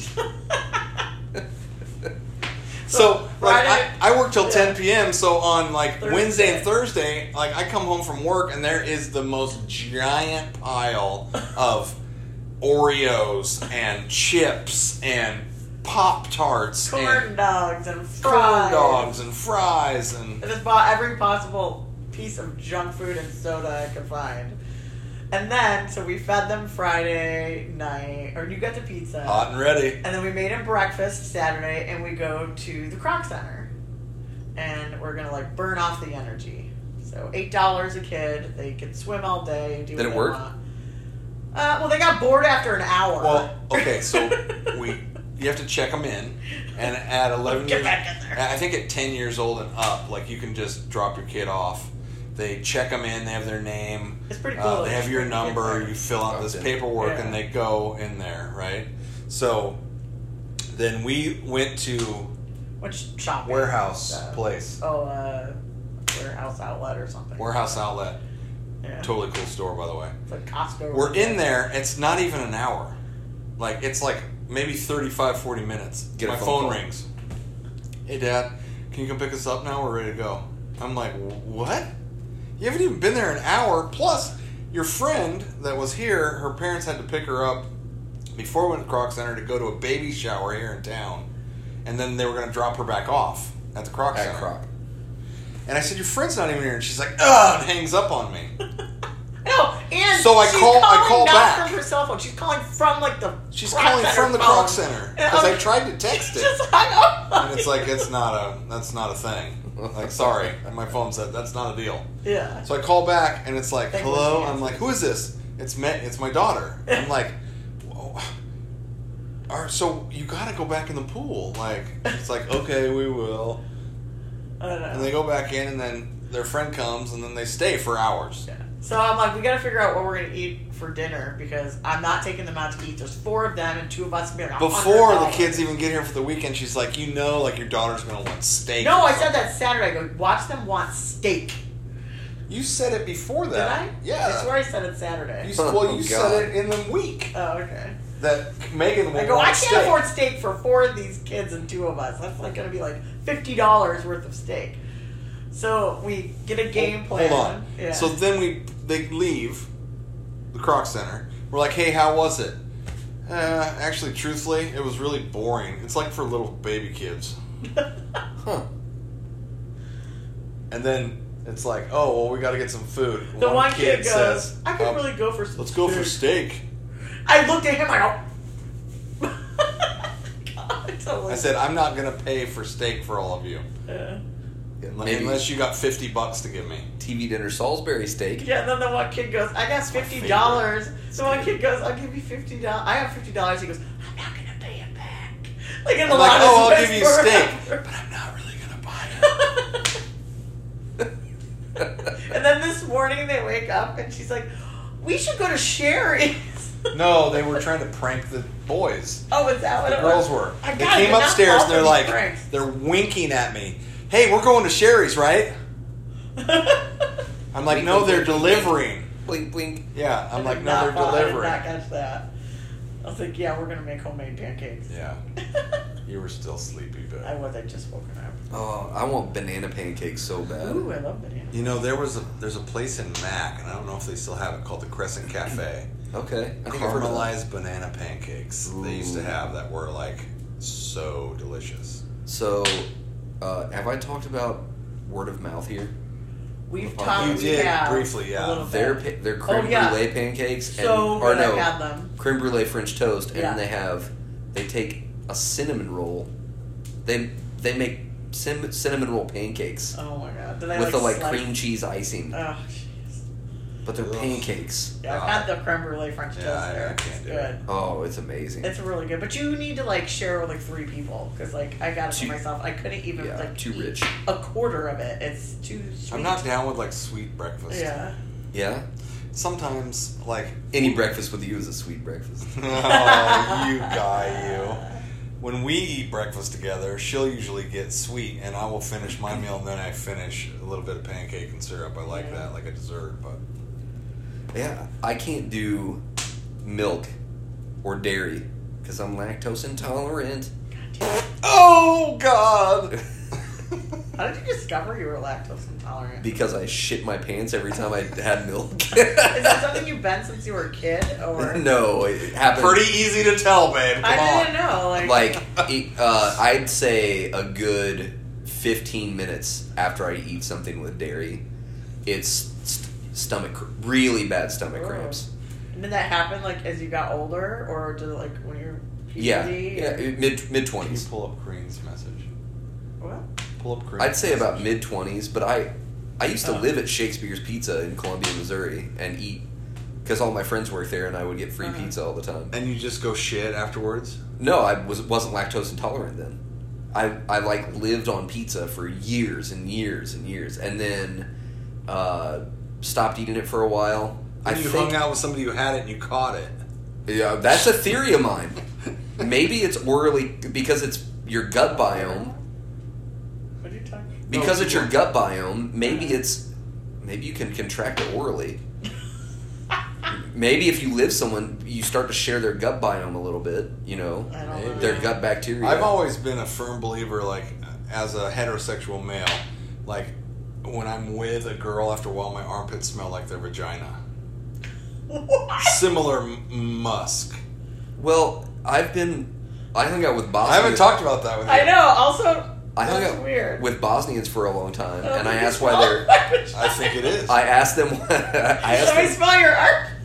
Speaker 1: So, like, I,
Speaker 3: Friday-
Speaker 1: I work till
Speaker 3: yeah.
Speaker 1: ten p.m., so on, like,
Speaker 3: Thursday.
Speaker 1: Wednesday and Thursday, like, I come home from work and there is the most giant pile of Oreos and chips and Pop-Tarts
Speaker 3: Corn
Speaker 1: and
Speaker 3: dogs and
Speaker 1: corn
Speaker 3: fries.
Speaker 1: dogs and fries and...
Speaker 3: I just bought every possible piece of junk food and soda I could find. And then, so we fed them Friday night, or you got the pizza.
Speaker 1: Hot and ready.
Speaker 3: And then we made them breakfast Saturday, and we go to the Croc Center. And we're going to, like, burn off the energy. So eight dollars a kid. They can swim all day, do
Speaker 2: Did
Speaker 3: what
Speaker 2: it
Speaker 3: they
Speaker 2: work?
Speaker 3: want. Uh, well, they got bored after an hour.
Speaker 1: Well, okay, so we you have to check them in, and at eleven
Speaker 3: Get
Speaker 1: years,
Speaker 3: back in there.
Speaker 1: I think at ten years old and up, like you can just drop your kid off. They check them in. They have their name.
Speaker 3: It's pretty
Speaker 1: Uh,
Speaker 3: cool.
Speaker 1: they
Speaker 3: They
Speaker 1: have
Speaker 3: just
Speaker 1: your
Speaker 3: bring the kids
Speaker 1: number.
Speaker 3: there.
Speaker 1: You fill out this
Speaker 2: Okay.
Speaker 1: paperwork,
Speaker 3: Yeah.
Speaker 1: and they go in there, right? So then we went to
Speaker 3: Which shopping?
Speaker 1: warehouse
Speaker 3: Uh,
Speaker 1: place,
Speaker 3: Oh, uh, warehouse outlet or something.
Speaker 1: warehouse outlet.
Speaker 3: Yeah.
Speaker 1: Totally cool store, by the way.
Speaker 3: It's like Costco.
Speaker 1: We're in there. It's not even an hour. Like, it's like maybe thirty-five, forty minutes.
Speaker 2: Get a
Speaker 1: My
Speaker 2: phone
Speaker 1: phone
Speaker 2: call.
Speaker 1: rings. Hey, Dad, can you come pick us up now? We're ready to go. I'm like, what? You haven't even been there an hour. Plus, your friend that was here, her parents had to pick her up before we went to Croc Center to go to a baby shower here in town. And then they were going to drop her back off at the Croc
Speaker 2: At
Speaker 1: Center.
Speaker 2: Croc.
Speaker 1: And I said, your friend's not even here. And she's like, ugh, and hangs up on me.
Speaker 3: No, And
Speaker 1: So I
Speaker 3: she's
Speaker 1: call- I
Speaker 3: calling
Speaker 1: call
Speaker 3: not
Speaker 1: back.
Speaker 3: from her cell phone. She's calling from like the.
Speaker 1: She's
Speaker 3: Croc
Speaker 1: calling
Speaker 3: Center
Speaker 1: from the
Speaker 3: phone.
Speaker 1: Croc Center
Speaker 3: And
Speaker 1: because
Speaker 3: I'm-
Speaker 1: I tried to text
Speaker 3: she
Speaker 1: it,
Speaker 3: Just hung up. on
Speaker 1: and it's
Speaker 3: me.
Speaker 1: like it's not a that's not a thing. Like, sorry, my phone said that's not a deal.
Speaker 3: Yeah.
Speaker 1: So I call back, and it's like,
Speaker 3: Thank
Speaker 1: hello.
Speaker 3: goodness.
Speaker 1: I'm like, who is this? It's me. It's my daughter. I'm like, whoa. All right, so you got to go back in the pool. Like, it's like, okay, we will.
Speaker 3: I don't know.
Speaker 1: And they go back in, and then their friend comes, and then they stay for hours.
Speaker 3: Yeah. So I'm like, we got to figure out what we're gonna eat for dinner because I'm not taking them out to eat. There's four of them, and two of us. Be like
Speaker 1: Before the
Speaker 3: one hundred dollars.
Speaker 1: kids even get here for the weekend, she's like, you know, like your daughter's gonna want steak.
Speaker 3: No,
Speaker 1: or
Speaker 3: I said
Speaker 1: something.
Speaker 3: that Saturday. I go, watch them want steak.
Speaker 1: You said it before
Speaker 3: Did
Speaker 1: that.
Speaker 3: I?
Speaker 1: Yeah.
Speaker 3: I swear I said it Saturday.
Speaker 1: You, well, you
Speaker 2: Oh,
Speaker 1: said
Speaker 2: God.
Speaker 1: it in the week
Speaker 3: Oh, okay.
Speaker 1: that Megan will
Speaker 3: I go,
Speaker 1: want
Speaker 3: I can't
Speaker 1: steak.
Speaker 3: afford steak for four of these kids and two of us. That's like going to be like fifty dollars worth of steak. So we get a game plan.
Speaker 1: Hold on.
Speaker 3: Yeah.
Speaker 1: So then we they leave the Croc Center. We're like, hey, how was it? Uh, actually, truthfully, it was really boring. It's like for little baby kids. Huh. And then it's like, oh, well, we got to get some food.
Speaker 3: the one kid, goes,
Speaker 1: says,
Speaker 3: I could
Speaker 1: um,
Speaker 3: really go for some
Speaker 1: let's go for
Speaker 3: steak.
Speaker 1: steak.
Speaker 3: I looked at him, I go, God, totally.
Speaker 1: I said, I'm not going to pay for steak for all of you.
Speaker 3: Yeah.
Speaker 2: Maybe.
Speaker 1: Unless you got fifty bucks to give me.
Speaker 2: T V dinner Salisbury steak.
Speaker 3: Yeah, and then the one kid goes, I got
Speaker 1: That's my
Speaker 3: fifty dollars. The one kid goes, I'll give you fifty dollars. I have fifty dollars. He goes, I'm not going to pay it back. Like in the
Speaker 1: I'm like,
Speaker 3: loudest
Speaker 1: oh, I'll give you
Speaker 3: whisper
Speaker 1: steak.
Speaker 3: ever.
Speaker 1: But I'm not really going to buy it.
Speaker 3: And then this morning they wake up and she's like, we should go to Sherry's.
Speaker 1: No, they were trying to prank the boys.
Speaker 3: Oh, is that what
Speaker 1: The
Speaker 3: it
Speaker 1: girls
Speaker 3: was?
Speaker 1: were.
Speaker 3: I
Speaker 1: They
Speaker 3: got it,
Speaker 1: came
Speaker 3: but not
Speaker 1: upstairs
Speaker 3: all
Speaker 1: and they're
Speaker 3: of
Speaker 1: like,
Speaker 3: these pranks.
Speaker 1: they're winking at me. Hey, we're going to Sherry's, right? I'm like, no, they're delivering.
Speaker 2: Blink, blink.
Speaker 1: Yeah, I'm
Speaker 3: I
Speaker 1: like,
Speaker 3: did
Speaker 1: no,
Speaker 3: not
Speaker 1: they're
Speaker 3: follow- I did
Speaker 1: delivering.
Speaker 3: not catch that. I was like, yeah, we're gonna make homemade pancakes.
Speaker 1: Yeah, you were still sleepy,
Speaker 3: I
Speaker 1: but
Speaker 3: was. I just woken up.
Speaker 2: Oh, I want banana pancakes so bad.
Speaker 3: Ooh, I love banana.
Speaker 1: you know, there was a there's a place in Mac, and I don't know if they still have it, called the Crescent Cafe.
Speaker 2: Okay. I think I've heard of that.
Speaker 1: Caramelized banana pancakes they used to
Speaker 2: Ooh.
Speaker 1: have that were like so delicious.
Speaker 2: So, uh, have I talked about word of mouth here?
Speaker 3: We've
Speaker 2: You
Speaker 3: talked. we
Speaker 1: did
Speaker 3: have
Speaker 1: briefly, yeah.
Speaker 3: a little
Speaker 2: Their
Speaker 3: bit.
Speaker 2: pa- their creme
Speaker 3: Oh, yeah.
Speaker 2: brulee pancakes and
Speaker 3: So
Speaker 2: or
Speaker 3: good.
Speaker 2: no
Speaker 3: I've had them.
Speaker 2: creme brulee French toast, and
Speaker 3: Yeah.
Speaker 2: they have they take a cinnamon roll. They they make cin- cinnamon roll pancakes
Speaker 3: Oh my god! Did I
Speaker 2: with
Speaker 3: like
Speaker 2: the like
Speaker 3: slice-
Speaker 2: cream cheese icing,
Speaker 3: Oh jeez.
Speaker 2: but they're
Speaker 1: Ugh.
Speaker 2: pancakes.
Speaker 3: Yeah, I've had the creme brulee French
Speaker 1: Yeah,
Speaker 3: toast
Speaker 1: I-
Speaker 3: there.
Speaker 1: I can't
Speaker 3: It's
Speaker 1: do
Speaker 3: good.
Speaker 1: it.
Speaker 2: Oh, it's amazing.
Speaker 3: It's really good, but you need to like share with like three people because like I got it
Speaker 2: Too-
Speaker 3: for myself. I couldn't even
Speaker 2: yeah,
Speaker 3: like
Speaker 2: too
Speaker 3: eat
Speaker 2: rich.
Speaker 3: a quarter of it. It's too sweet.
Speaker 1: I'm not down with like sweet breakfast.
Speaker 3: Yeah.
Speaker 2: Yeah,
Speaker 1: Sometimes, like,
Speaker 2: any breakfast with you is a sweet breakfast.
Speaker 1: oh, you guy, you. When we eat breakfast together, she'll usually get sweet, and I will finish my meal, and then I finish a little bit of pancake and syrup. I like
Speaker 3: Yeah.
Speaker 1: that, like a dessert. But
Speaker 2: Yeah, I can't do milk or dairy because I'm lactose intolerant.
Speaker 1: oh God,
Speaker 3: How did you discover you were lactose intolerant?
Speaker 2: Because I shit my pants every time I had milk.
Speaker 3: Is that something you've been since you were a kid, or
Speaker 2: No, it happened.
Speaker 1: pretty easy to tell, babe. Come
Speaker 3: I
Speaker 1: on.
Speaker 3: didn't know. Like,
Speaker 2: Like, it- uh, I'd say a good fifteen minutes after I eat something with dairy, it's st- stomach, cr- really bad stomach
Speaker 3: Gross.
Speaker 2: cramps.
Speaker 3: And did that happen like as you got older, or did it like when you're
Speaker 2: Yeah,
Speaker 3: puberty,
Speaker 2: yeah,
Speaker 3: or-
Speaker 2: mid mid
Speaker 1: Can you
Speaker 2: twenties.
Speaker 1: pull up Green's message?
Speaker 3: What?
Speaker 1: Pull up Green's
Speaker 2: I'd say about
Speaker 1: message.
Speaker 2: mid twenties, but I I used to
Speaker 3: Oh.
Speaker 2: live at Shakespeare's Pizza in Columbia, Missouri, and eat because all my friends worked there, and I would get free
Speaker 3: Uh-huh.
Speaker 2: pizza all the time.
Speaker 1: And you just go shit afterwards?
Speaker 2: No, I was wasn't lactose intolerant then. I I like lived on pizza for years and years and years, and then uh, stopped eating it for a while. I
Speaker 1: And you
Speaker 2: think,
Speaker 1: hung out with somebody who had it and you caught it.
Speaker 2: Yeah, that's a theory of mine. Maybe it's orally because it's your gut biome.
Speaker 3: What are you talking?
Speaker 2: Because
Speaker 1: No,
Speaker 2: it's your
Speaker 1: keep
Speaker 2: gut biome, maybe it's maybe you can contract it orally. Maybe if you live someone, you start to share their gut biome a little bit. You know,
Speaker 3: I don't know.
Speaker 2: their gut bacteria.
Speaker 1: I've always been a firm believer, like, as a heterosexual male, like, when I'm with a girl, after a while, my armpits smell like their vagina.
Speaker 3: What?
Speaker 1: Similar m- musk.
Speaker 2: Well, I've been. I hung out with Bosnia.
Speaker 1: I haven't talked about that with you.
Speaker 3: I know. Also,
Speaker 2: I hung
Speaker 3: That's
Speaker 2: out
Speaker 3: weird.
Speaker 2: with Bosnians for a long time,
Speaker 3: Oh,
Speaker 2: and I
Speaker 3: you
Speaker 2: asked why
Speaker 3: smell
Speaker 2: they're.
Speaker 3: my vagina.
Speaker 1: I think it is.
Speaker 2: I asked them. I asked
Speaker 3: Let me
Speaker 2: them.
Speaker 3: smell your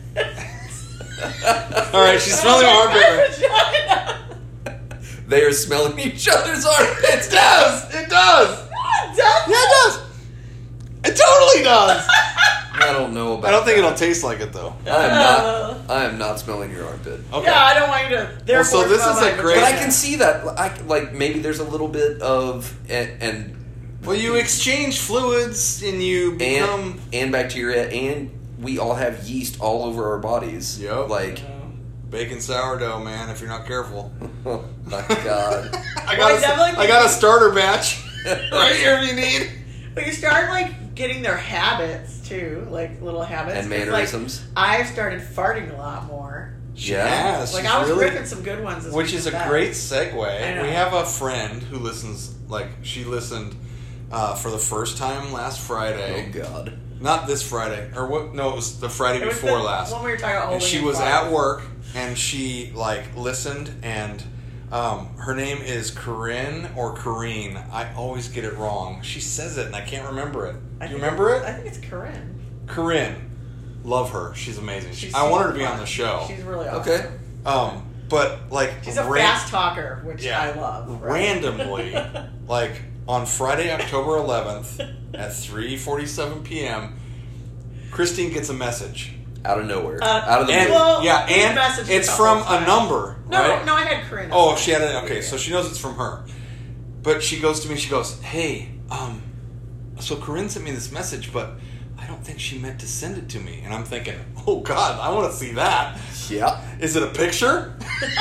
Speaker 3: armpit.
Speaker 1: All right, she's smelling
Speaker 3: Oh,
Speaker 1: armpit.
Speaker 3: my vagina.
Speaker 2: They are smelling each other's armpits.
Speaker 1: It does. It does.
Speaker 3: It does.
Speaker 1: Yeah, it does. It totally does.
Speaker 2: I don't know about.
Speaker 1: I don't think
Speaker 2: that.
Speaker 1: it'll taste like it though.
Speaker 2: I am not. I am not smelling your armpit.
Speaker 1: Okay.
Speaker 3: Yeah, I don't want you to. Therefore,
Speaker 1: so this
Speaker 3: smell
Speaker 1: is
Speaker 3: my
Speaker 1: a great-
Speaker 2: But I
Speaker 3: vagina.
Speaker 2: can see that. I like maybe there's a little bit of and and
Speaker 1: Well, you exchange fluids and you become.
Speaker 2: and, and bacteria, and we all have yeast all over our bodies.
Speaker 1: Yep.
Speaker 2: Like,
Speaker 1: Baking sourdough, man, if you're not careful.
Speaker 2: oh my god.
Speaker 1: I
Speaker 3: Well, I
Speaker 1: got,
Speaker 3: definitely
Speaker 1: a, I got a starter batch right here if you need.
Speaker 3: But you start like getting their habits too, like little habits
Speaker 2: And
Speaker 3: 'Cause, like,
Speaker 2: mannerisms.
Speaker 3: I've started farting a lot more.
Speaker 2: Yeah.
Speaker 3: Like
Speaker 1: she's
Speaker 3: I was
Speaker 1: really-
Speaker 3: ripping some good ones. This
Speaker 1: Which
Speaker 3: week
Speaker 1: is a
Speaker 3: with that.
Speaker 1: great segue.
Speaker 3: I know.
Speaker 1: We have a friend who listens, like, she listened uh, for the first time last
Speaker 2: Oh
Speaker 1: Friday.
Speaker 2: god.
Speaker 1: Not this Friday. Or what? No, it was the Friday
Speaker 3: It was
Speaker 1: before
Speaker 3: the
Speaker 1: last.
Speaker 3: one we were talking about
Speaker 1: And
Speaker 3: holding
Speaker 1: she
Speaker 3: in
Speaker 1: was
Speaker 3: flies.
Speaker 1: at work and she, like, listened and. Um, her name is Corinne or Corrine. I always get it wrong. She says it and I can't remember it.
Speaker 3: I
Speaker 1: Do you
Speaker 3: think
Speaker 1: remember
Speaker 3: it's- I
Speaker 1: it?
Speaker 3: think it's Corinne.
Speaker 1: Corinne. Love her. She's amazing.
Speaker 3: She's
Speaker 1: I want her
Speaker 3: super
Speaker 1: to be on
Speaker 3: fun.
Speaker 1: the show.
Speaker 3: She's really awesome.
Speaker 2: Okay.
Speaker 1: Um, but like
Speaker 3: She's a
Speaker 1: ran-
Speaker 3: fast talker, which
Speaker 1: Yeah.
Speaker 3: I love. right?
Speaker 1: randomly, like on Friday, October eleventh at three forty-seven p.m., Christine gets a message.
Speaker 2: Out of nowhere.
Speaker 3: Uh,
Speaker 2: Out of the
Speaker 1: And
Speaker 2: blue.
Speaker 3: Well,
Speaker 1: yeah,
Speaker 3: we
Speaker 1: and
Speaker 3: messaged
Speaker 1: it's
Speaker 3: a
Speaker 1: from
Speaker 3: couple
Speaker 1: a
Speaker 3: times.
Speaker 1: number,
Speaker 3: No,
Speaker 1: right?
Speaker 3: no, I had Corinne.
Speaker 1: Oh, she had it. Okay, so she knows it's from her. But she goes to me. She goes, "Hey, um, so Corinne sent me this message, but I don't think she meant to send it to me." And I'm thinking, "Oh God, I want to see that.
Speaker 2: Yeah.
Speaker 1: Is it a picture?"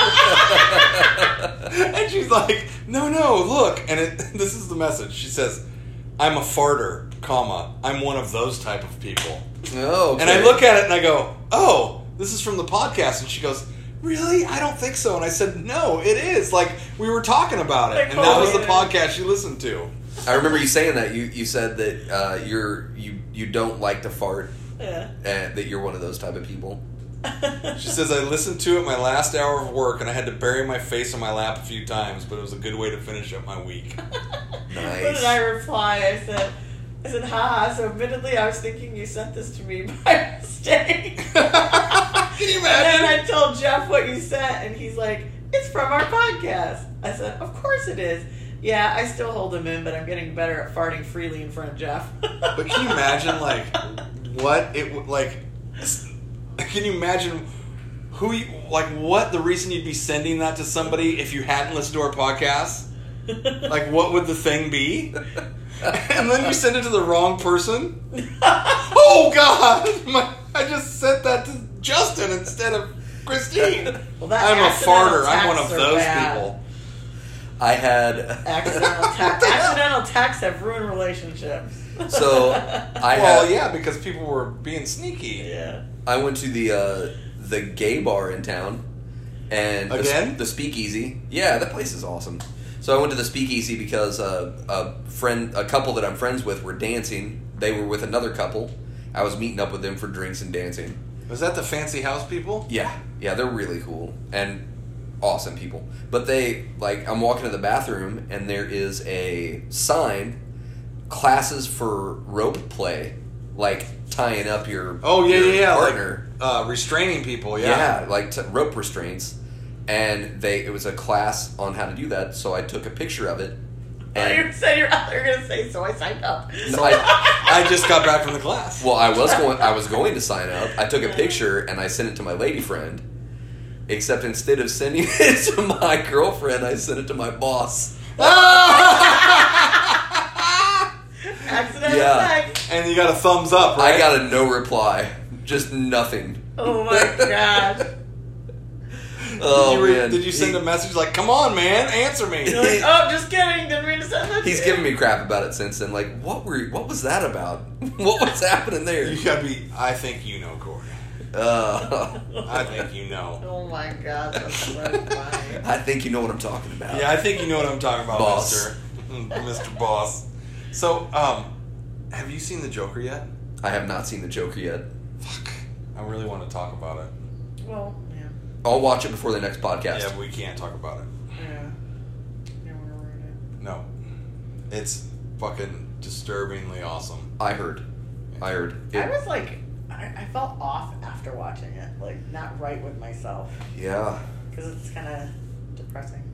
Speaker 1: And she's like, "No, no, look." And it, this is the message. She says, "I'm a farter, comma. I'm one of those type of people."
Speaker 2: Oh. Okay.
Speaker 1: And I look at it and I go, "Oh, this is from the podcast." And she goes, "Really? I don't think so." And I said, "No, it is. Like, we were talking about it."
Speaker 3: Like,
Speaker 1: And that was the
Speaker 3: totally.
Speaker 1: podcast you listened to.
Speaker 2: I remember you saying that. You you said that uh, you're you you don't like to fart,
Speaker 3: Yeah.
Speaker 2: and that you're one of those type of people.
Speaker 1: She says, "I listened to it my last hour of work and I had to bury my face on my lap a few times, but it was a good way to finish up my week."
Speaker 3: What
Speaker 2: Nice.
Speaker 3: did I reply? I said, I said, haha, so admittedly I was thinking you sent this to me by mistake.
Speaker 1: Can you
Speaker 3: And then
Speaker 1: imagine?
Speaker 3: I told Jeff what you sent, and he's like, it's from our podcast. I said, of course it is. Yeah, I still hold him in, but I'm getting better at farting freely in front of Jeff.
Speaker 1: But can you imagine, like, what it would, like, can you imagine who you, like, what the reason you'd be sending that to somebody if you hadn't listened to our podcast? Like, what would the thing be? And then you send it to the wrong person? Oh, God! My, I just sent that to Justin instead of Christine.
Speaker 3: Well, that
Speaker 1: I'm a
Speaker 3: accidental
Speaker 1: farter. I'm one of
Speaker 3: texts are
Speaker 1: those
Speaker 3: bad.
Speaker 1: people.
Speaker 2: I had.
Speaker 3: Accidental, te- accidental texts have ruined relationships.
Speaker 2: So I
Speaker 1: Well,
Speaker 2: had.
Speaker 1: yeah, because people were being sneaky.
Speaker 3: Yeah.
Speaker 2: I went to the uh, the gay bar in town, and the,
Speaker 1: Again?
Speaker 2: the Speakeasy. Yeah, that place is awesome. So I went to the Speakeasy because uh, a friend, a couple that I'm friends with, were dancing. They were with another couple. I was meeting up with them for drinks and dancing.
Speaker 1: Was that the fancy house people?
Speaker 2: Yeah, yeah, they're really cool and awesome people. But they like, I'm walking to the bathroom and there is a sign, classes for rope play, like tying up your
Speaker 1: Oh, yeah,
Speaker 2: your
Speaker 1: yeah, yeah.
Speaker 2: partner.
Speaker 1: Like, uh, restraining people, yeah.
Speaker 2: Yeah, like t- rope restraints, and they it was a class on how to do that. So I took a picture of it,
Speaker 3: And you
Speaker 2: and
Speaker 3: said you're out there gonna say, so I signed up.
Speaker 2: no, I,
Speaker 1: I just got back from the class.
Speaker 2: well, I was going I was going to sign up. I took a picture and I sent it to my lady friend. Except instead of sending it to my girlfriend, I sent it to my boss.
Speaker 3: Accidental
Speaker 2: Yeah.
Speaker 3: text.
Speaker 1: And you got a thumbs up, right?
Speaker 2: I got a no reply, just nothing.
Speaker 3: Oh my god.
Speaker 2: Oh
Speaker 1: you were-
Speaker 2: man,
Speaker 1: Did you send
Speaker 2: He-
Speaker 1: a message like, "Come on, man, answer me"?
Speaker 3: You're like, oh, just kidding. Didn't mean to send that.
Speaker 2: He's
Speaker 3: to you.
Speaker 2: given me crap about it since then. Like, what were what was that about? What was happening there?
Speaker 1: You gotta be. I think you know, Corey.
Speaker 2: Uh,
Speaker 1: I think you know.
Speaker 3: Oh my god, that's so funny.
Speaker 2: I think you know what I'm talking about.
Speaker 1: Yeah, I think you know what I'm talking about,
Speaker 2: Boss.
Speaker 1: Mister Mister Boss. So, um, have you seen the Joker yet?
Speaker 2: I have not seen the Joker yet.
Speaker 1: Fuck. I really want to talk about it.
Speaker 3: Well, yeah.
Speaker 2: I'll watch it before the next podcast.
Speaker 1: Yeah, but we can't talk about it.
Speaker 3: Yeah. Yeah, we're gonna ruin
Speaker 1: No. It's fucking disturbingly awesome.
Speaker 2: I heard. I heard. It,
Speaker 3: I was like, I, I felt off after watching it, like not right with myself.
Speaker 2: Yeah.
Speaker 3: Because it's kind of depressing.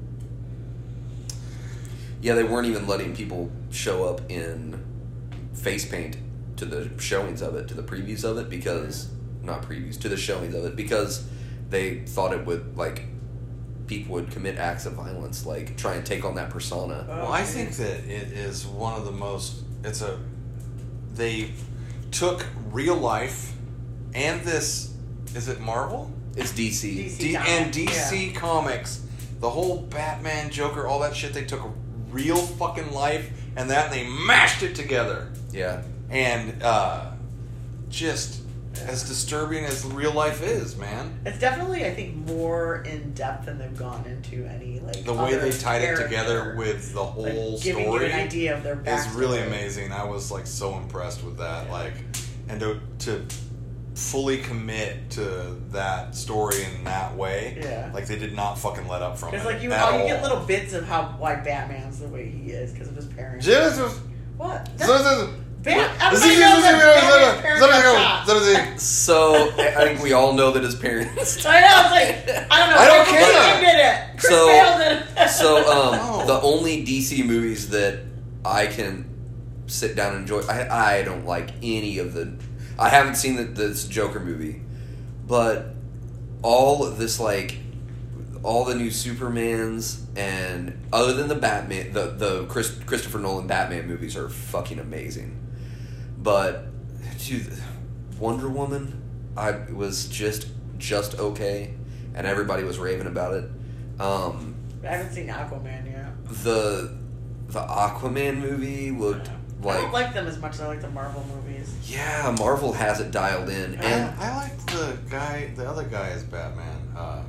Speaker 2: Yeah, they weren't even letting people show up in face paint to the showings of it, to the previews of it, because not previews, to the showings of it, because they thought it would, like, people would commit acts of violence, like try and take on that persona.
Speaker 3: Oh,
Speaker 1: Well, I
Speaker 3: okay.
Speaker 1: think that it is one of the most. It's a. They took real life and this. Is it Marvel?
Speaker 2: It's D C.
Speaker 3: D C.
Speaker 1: D-
Speaker 3: comic,
Speaker 1: and D C Comics, the whole Batman, Joker, all that shit. They took real fucking life and that, and they mashed it together.
Speaker 2: Yeah.
Speaker 1: And uh, just as disturbing as real life is, man.
Speaker 3: It's definitely, I think, more in depth than they've gone into any like
Speaker 1: The way
Speaker 3: other
Speaker 1: they tied it
Speaker 3: character.
Speaker 1: together with the whole
Speaker 3: Like, giving
Speaker 1: story
Speaker 3: you an idea of their
Speaker 1: is
Speaker 3: backstory.
Speaker 1: really amazing. I was like so impressed with that.
Speaker 3: Yeah.
Speaker 1: Like, and to to fully commit to that story in that way.
Speaker 3: Yeah.
Speaker 1: Like they did not fucking let up from it.
Speaker 3: Because like you,
Speaker 1: at
Speaker 3: oh, you
Speaker 1: all.
Speaker 3: get little bits of how why Batman's the way he is because of his parents.
Speaker 1: Jesus.
Speaker 3: What?
Speaker 1: So-
Speaker 3: That's,
Speaker 1: so-
Speaker 3: Bat-
Speaker 1: so-
Speaker 3: everybody knows that Batman's parents got shot.
Speaker 1: so- so- so-
Speaker 2: So, I think we all know that his parents...
Speaker 3: I know. It's like I don't know.
Speaker 1: I don't
Speaker 3: Michael
Speaker 1: care.
Speaker 3: Keaton did it. Chris
Speaker 2: So-
Speaker 3: Bale did it.
Speaker 2: So, um,
Speaker 1: No.
Speaker 2: the only D C movies that I can sit down and enjoy... I, I don't like any of the... I haven't seen the, this Joker movie, but all of this, like... all the new Supermans and other than the Batman, the the Chris, Christopher Nolan Batman movies are fucking amazing. But dude, Wonder Woman, I was just just okay, and everybody was raving about it. Um,
Speaker 3: I haven't seen Aquaman yet.
Speaker 2: the the Aquaman movie looked
Speaker 3: I
Speaker 2: like,
Speaker 3: don't like them as much as I like the Marvel movies.
Speaker 2: yeah, Marvel has it dialed in,
Speaker 1: I,
Speaker 2: and
Speaker 1: I liked the guy, the other guy as Batman. Um,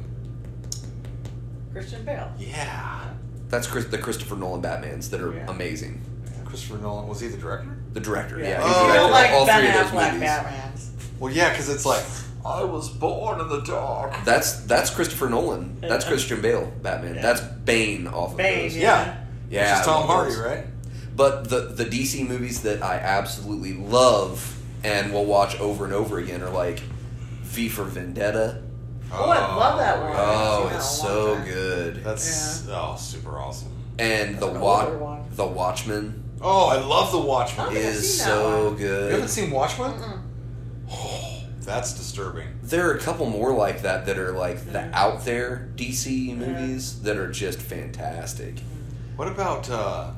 Speaker 3: Christian Bale.
Speaker 1: yeah.
Speaker 2: that's Chris, the Christopher Nolan Batmans that are
Speaker 3: Yeah.
Speaker 2: amazing.
Speaker 1: Christopher Nolan, was he the director?
Speaker 2: The director, yeah,
Speaker 3: Yeah.
Speaker 2: he's
Speaker 1: Oh.
Speaker 2: the
Speaker 3: You
Speaker 2: director
Speaker 3: don't
Speaker 2: of
Speaker 3: like
Speaker 2: all
Speaker 3: Ben
Speaker 2: three of those
Speaker 3: Affleck
Speaker 2: movies.
Speaker 3: Batmans.
Speaker 1: Well, yeah, because it's like, I was born in the dark.
Speaker 2: That's that's Christopher Nolan. That's
Speaker 3: Yeah.
Speaker 2: Christian Bale Batman.
Speaker 3: Yeah.
Speaker 2: That's Bane off of
Speaker 3: Bane,
Speaker 2: those.
Speaker 3: yeah.
Speaker 2: Yeah,
Speaker 1: Which is
Speaker 2: I
Speaker 1: Tom
Speaker 2: love
Speaker 1: Hardy,
Speaker 2: those.
Speaker 1: right?
Speaker 2: But the the D C movies that I absolutely love and will watch over and over again are like V for Vendetta.
Speaker 3: Oh, I love that one. I haven't
Speaker 2: Oh,
Speaker 3: seen that
Speaker 2: it's
Speaker 3: in a long
Speaker 2: so
Speaker 3: time.
Speaker 2: good.
Speaker 1: That's oh, super awesome.
Speaker 2: And the
Speaker 3: That's an
Speaker 2: wa-
Speaker 3: older one.
Speaker 2: the Watchmen
Speaker 1: Oh, I love The Watchmen.
Speaker 3: I think I've
Speaker 2: is
Speaker 3: seen that
Speaker 2: so
Speaker 3: one.
Speaker 1: You haven't
Speaker 2: good.
Speaker 1: seen Watchmen?
Speaker 3: Mm-mm.
Speaker 1: Oh, that's disturbing.
Speaker 2: There are a couple more like that that are like the
Speaker 3: Mhm.
Speaker 2: out there D C movies that are just fantastic.
Speaker 1: What about uh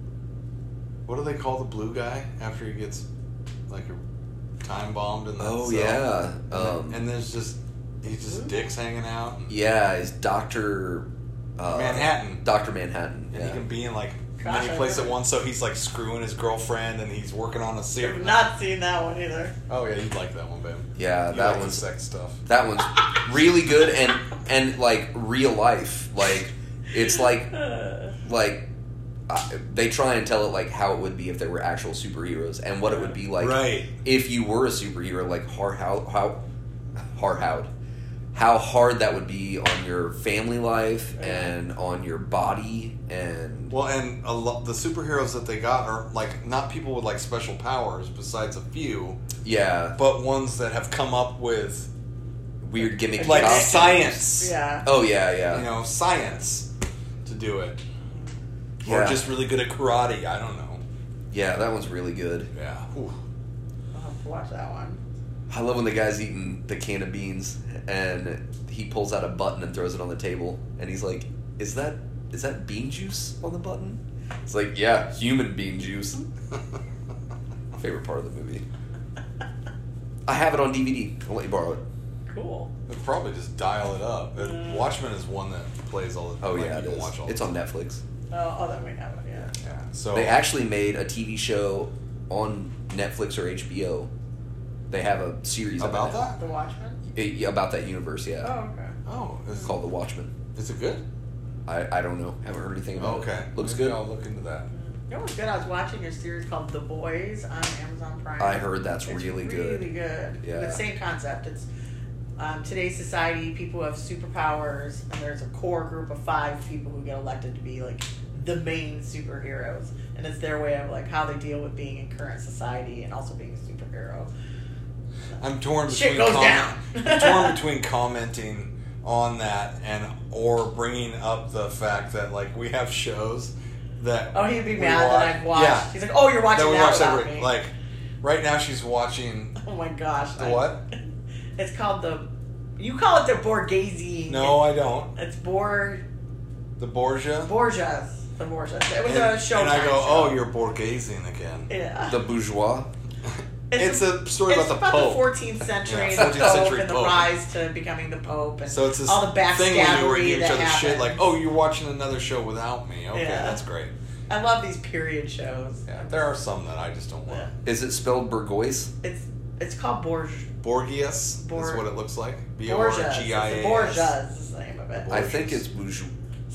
Speaker 1: what do they call the blue guy after he gets like a time bombed in the
Speaker 2: Oh
Speaker 1: cell?
Speaker 2: yeah,
Speaker 1: And,
Speaker 2: um,
Speaker 1: then, and there's just he's just dicks hanging out. And,
Speaker 2: yeah, is Doctor uh,
Speaker 1: Manhattan.
Speaker 2: Doctor Manhattan.
Speaker 1: and
Speaker 2: Yeah.
Speaker 1: he can be in like
Speaker 3: Gosh,
Speaker 1: many
Speaker 3: I
Speaker 1: places at
Speaker 3: never-
Speaker 1: once, so he's like screwing his girlfriend and he's working on a series.
Speaker 3: I've not seen that one either.
Speaker 1: Oh yeah, you'd like that one, babe.
Speaker 2: Yeah,
Speaker 1: You
Speaker 2: that
Speaker 1: like the
Speaker 2: one's
Speaker 1: sex stuff.
Speaker 2: that one's really good and and like real life. Like it's like like uh, they try and tell it like how it would be if they were actual superheroes and what it would be like
Speaker 1: Right.
Speaker 2: if you were a superhero. Like hard how how hard how how hard that would be on your family life and on your body and
Speaker 1: Well, and a lot the superheroes that they got are like not people with like special powers, besides a few,
Speaker 2: yeah,
Speaker 1: but ones that have come up with
Speaker 2: weird gimmicky
Speaker 1: like
Speaker 2: costumes.
Speaker 1: science.
Speaker 3: Yeah.
Speaker 2: Oh yeah, yeah.
Speaker 1: You know, science to do it,
Speaker 2: Yeah.
Speaker 1: or just really good at karate. I don't know.
Speaker 2: Yeah, that one's really good.
Speaker 1: Yeah. Ooh.
Speaker 3: I'll have to watch that one.
Speaker 2: I love when the guy's eating the can of beans and he pulls out a button and throws it on the table and he's like, "Is that is that bean juice on the button?" It's like, "Yeah, human bean juice." Favorite part of the movie. I have it on D V D. I'll let you borrow it.
Speaker 3: Cool.
Speaker 1: They'll probably just dial it up. But
Speaker 3: Mm.
Speaker 1: Watchmen is one that plays all the
Speaker 2: Oh
Speaker 1: like,
Speaker 2: yeah,
Speaker 1: you
Speaker 2: it
Speaker 1: can
Speaker 2: is.
Speaker 1: watch all
Speaker 2: It's
Speaker 1: the
Speaker 2: on Netflix.
Speaker 3: Oh, oh, that might have it. Yeah.
Speaker 1: Yeah. So
Speaker 2: They actually made a T V show on Netflix or H B O. They have a series
Speaker 1: about
Speaker 2: of
Speaker 1: that.
Speaker 3: The Watchmen.
Speaker 2: It, yeah, about that universe. Yeah,
Speaker 3: Oh, okay.
Speaker 1: Oh, is,
Speaker 2: it's called The Watchmen.
Speaker 1: is it good?
Speaker 2: I, I don't know. Haven't heard anything about
Speaker 1: Okay,
Speaker 2: it. Looks
Speaker 1: Maybe
Speaker 2: good.
Speaker 1: I'll look into that.
Speaker 3: You know what's good? I was watching a series called The Boys on Amazon Prime.
Speaker 2: I heard that's
Speaker 3: It's
Speaker 2: really
Speaker 3: really
Speaker 2: good.
Speaker 3: good.
Speaker 2: Yeah.
Speaker 3: The same concept. It's um, today's society. People have superpowers, and there's a core group of five people who get elected to be like the main superheroes, and and it's their way of like how they deal with being in current society and also being a superhero.
Speaker 1: I'm torn
Speaker 3: Shit
Speaker 1: between
Speaker 3: goes down.
Speaker 1: I'm torn between commenting on that and or bringing up the fact that like we have shows that
Speaker 3: Oh, he'd be
Speaker 1: we
Speaker 3: mad
Speaker 1: watch-
Speaker 3: that I've watched.
Speaker 1: Yeah,
Speaker 3: He's like, oh, you're watching
Speaker 1: that we
Speaker 3: that
Speaker 1: watch
Speaker 3: without
Speaker 1: every
Speaker 3: me.
Speaker 1: like right now she's watching
Speaker 3: Oh my gosh.
Speaker 1: the
Speaker 3: I-
Speaker 1: what?
Speaker 3: It's called the. You call it the Borghese.
Speaker 1: No, I don't.
Speaker 3: It's Bor
Speaker 1: The Borgia.
Speaker 3: Borgias. The Borgias. It was
Speaker 1: and,
Speaker 3: a show.
Speaker 1: and I go,
Speaker 3: show.
Speaker 1: oh, you're Borghesing again.
Speaker 3: Yeah.
Speaker 2: The bourgeois.
Speaker 1: It's a story
Speaker 3: it's
Speaker 1: about the
Speaker 3: about
Speaker 1: Pope.
Speaker 3: the fourteenth century,
Speaker 1: Yeah,
Speaker 3: the
Speaker 1: fourteenth
Speaker 3: Pope,
Speaker 1: century
Speaker 3: and the
Speaker 1: Pope.
Speaker 3: rise to becoming the Pope, and
Speaker 1: So it's this
Speaker 3: all the
Speaker 1: thing when you were
Speaker 3: backstabbery
Speaker 1: eating each
Speaker 3: that
Speaker 1: other's shit, like,
Speaker 3: happens.
Speaker 1: oh, you're watching another show without me. Okay,
Speaker 3: Yeah.
Speaker 1: that's great.
Speaker 3: I love these period shows.
Speaker 1: Yeah, there are some that I just don't love.
Speaker 3: Yeah.
Speaker 2: Is it spelled Burgoyes?
Speaker 3: It's it's called Borg.
Speaker 1: Borgias
Speaker 3: Bor-
Speaker 1: is what it looks like. B O R
Speaker 3: Borgias.
Speaker 1: G I
Speaker 3: It's
Speaker 1: A
Speaker 3: the
Speaker 1: S.
Speaker 3: Borgias is the name of it.
Speaker 2: I think it's bourgeois.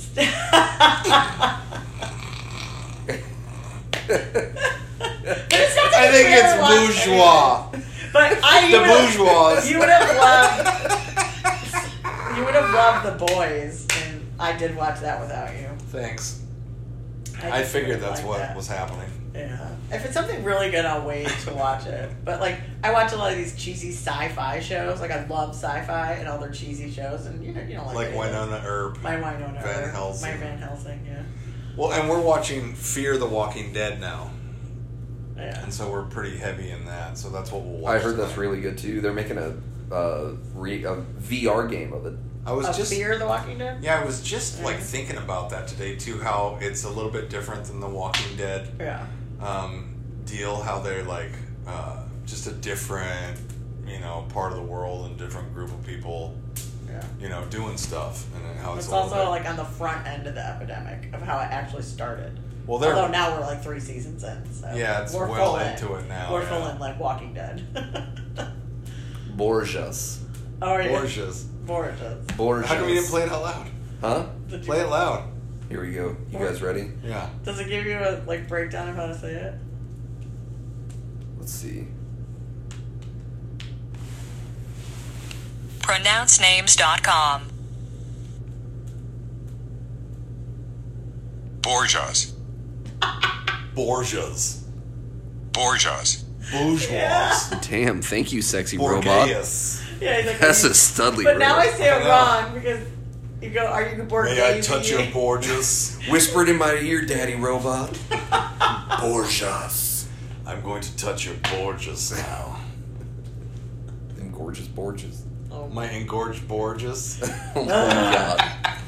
Speaker 3: But it sounds like
Speaker 1: I
Speaker 3: a
Speaker 1: think
Speaker 3: trailer
Speaker 1: it's
Speaker 3: watch
Speaker 1: bourgeois.
Speaker 3: anyway. But I you
Speaker 1: The
Speaker 3: would've-
Speaker 1: bourgeois.
Speaker 3: You would have loved. You would have loved The Boys, and I did watch that without you.
Speaker 1: Thanks. I
Speaker 3: just
Speaker 1: figured
Speaker 3: would've
Speaker 1: that's
Speaker 3: liked
Speaker 1: what
Speaker 3: that.
Speaker 1: was happening.
Speaker 3: Yeah. If it's something really good, I'll wait to watch it. But like, I watch a lot of these cheesy sci-fi shows. Like, I love sci-fi and all their cheesy shows, and you know, you don't like
Speaker 1: Like
Speaker 3: any of them.
Speaker 1: Winona Earp.
Speaker 3: My Winona
Speaker 1: Van
Speaker 3: Earp,
Speaker 1: Helsing.
Speaker 3: My Van Helsing, yeah.
Speaker 1: Well, and we're watching Fear the Walking Dead now.
Speaker 3: Yeah.
Speaker 1: And so we're pretty heavy in that. So that's what we'll watch.
Speaker 2: I heard
Speaker 1: tonight.
Speaker 2: that's really good too. They're making a uh, re, a V R game of it.
Speaker 1: I was
Speaker 3: Of
Speaker 1: just
Speaker 3: Fear the Walking Dead?
Speaker 1: Yeah, I was just like
Speaker 3: Mhm.
Speaker 1: thinking about that today too. How it's a little bit different than The Walking Dead
Speaker 3: Yeah.
Speaker 1: um, deal. How they're like uh, just a different, you know, part of the world and different group of people,
Speaker 3: Yeah.
Speaker 1: you know, doing stuff. And then how it's,
Speaker 3: It's
Speaker 1: a little
Speaker 3: also
Speaker 1: bit-
Speaker 3: like on the front end of the epidemic of how it actually started.
Speaker 1: well, they're
Speaker 3: Although now we're like three seasons in, so
Speaker 1: yeah, it's
Speaker 3: we're
Speaker 1: well
Speaker 3: full in.
Speaker 1: into it now.
Speaker 3: We're
Speaker 1: yeah.
Speaker 3: full in like Walking Dead.
Speaker 2: Borgias.
Speaker 3: Oh, yeah.
Speaker 1: Gorgeous.
Speaker 3: Borgias.
Speaker 2: Borgias.
Speaker 1: How come you didn't play it out loud?
Speaker 2: Huh?
Speaker 3: Did you-
Speaker 1: Play it loud.
Speaker 2: Here we go. You guys ready?
Speaker 1: Yeah.
Speaker 3: Does it give you a like breakdown of how to say it?
Speaker 2: Let's see.
Speaker 4: pronounce names dot com.
Speaker 5: Borgias.
Speaker 1: Borgias.
Speaker 5: Borgias.
Speaker 1: Bourgeois.
Speaker 3: Yeah.
Speaker 2: Damn, thank you, sexy robot.
Speaker 1: Borgias.
Speaker 3: Yeah, he's like.
Speaker 2: That's
Speaker 3: you-
Speaker 2: a studly
Speaker 3: But now I
Speaker 2: robot.
Speaker 3: say
Speaker 1: I
Speaker 3: it
Speaker 1: know.
Speaker 3: wrong because you go, "Are you Borghese?"
Speaker 1: May I touch your Borgias?
Speaker 2: Whispered in my ear, daddy robot. Borgias.
Speaker 1: I'm going to touch your Borgias now.
Speaker 2: Them gorgeous Borgias.
Speaker 3: Oh,
Speaker 1: My engorged Borgias.
Speaker 2: Oh my god.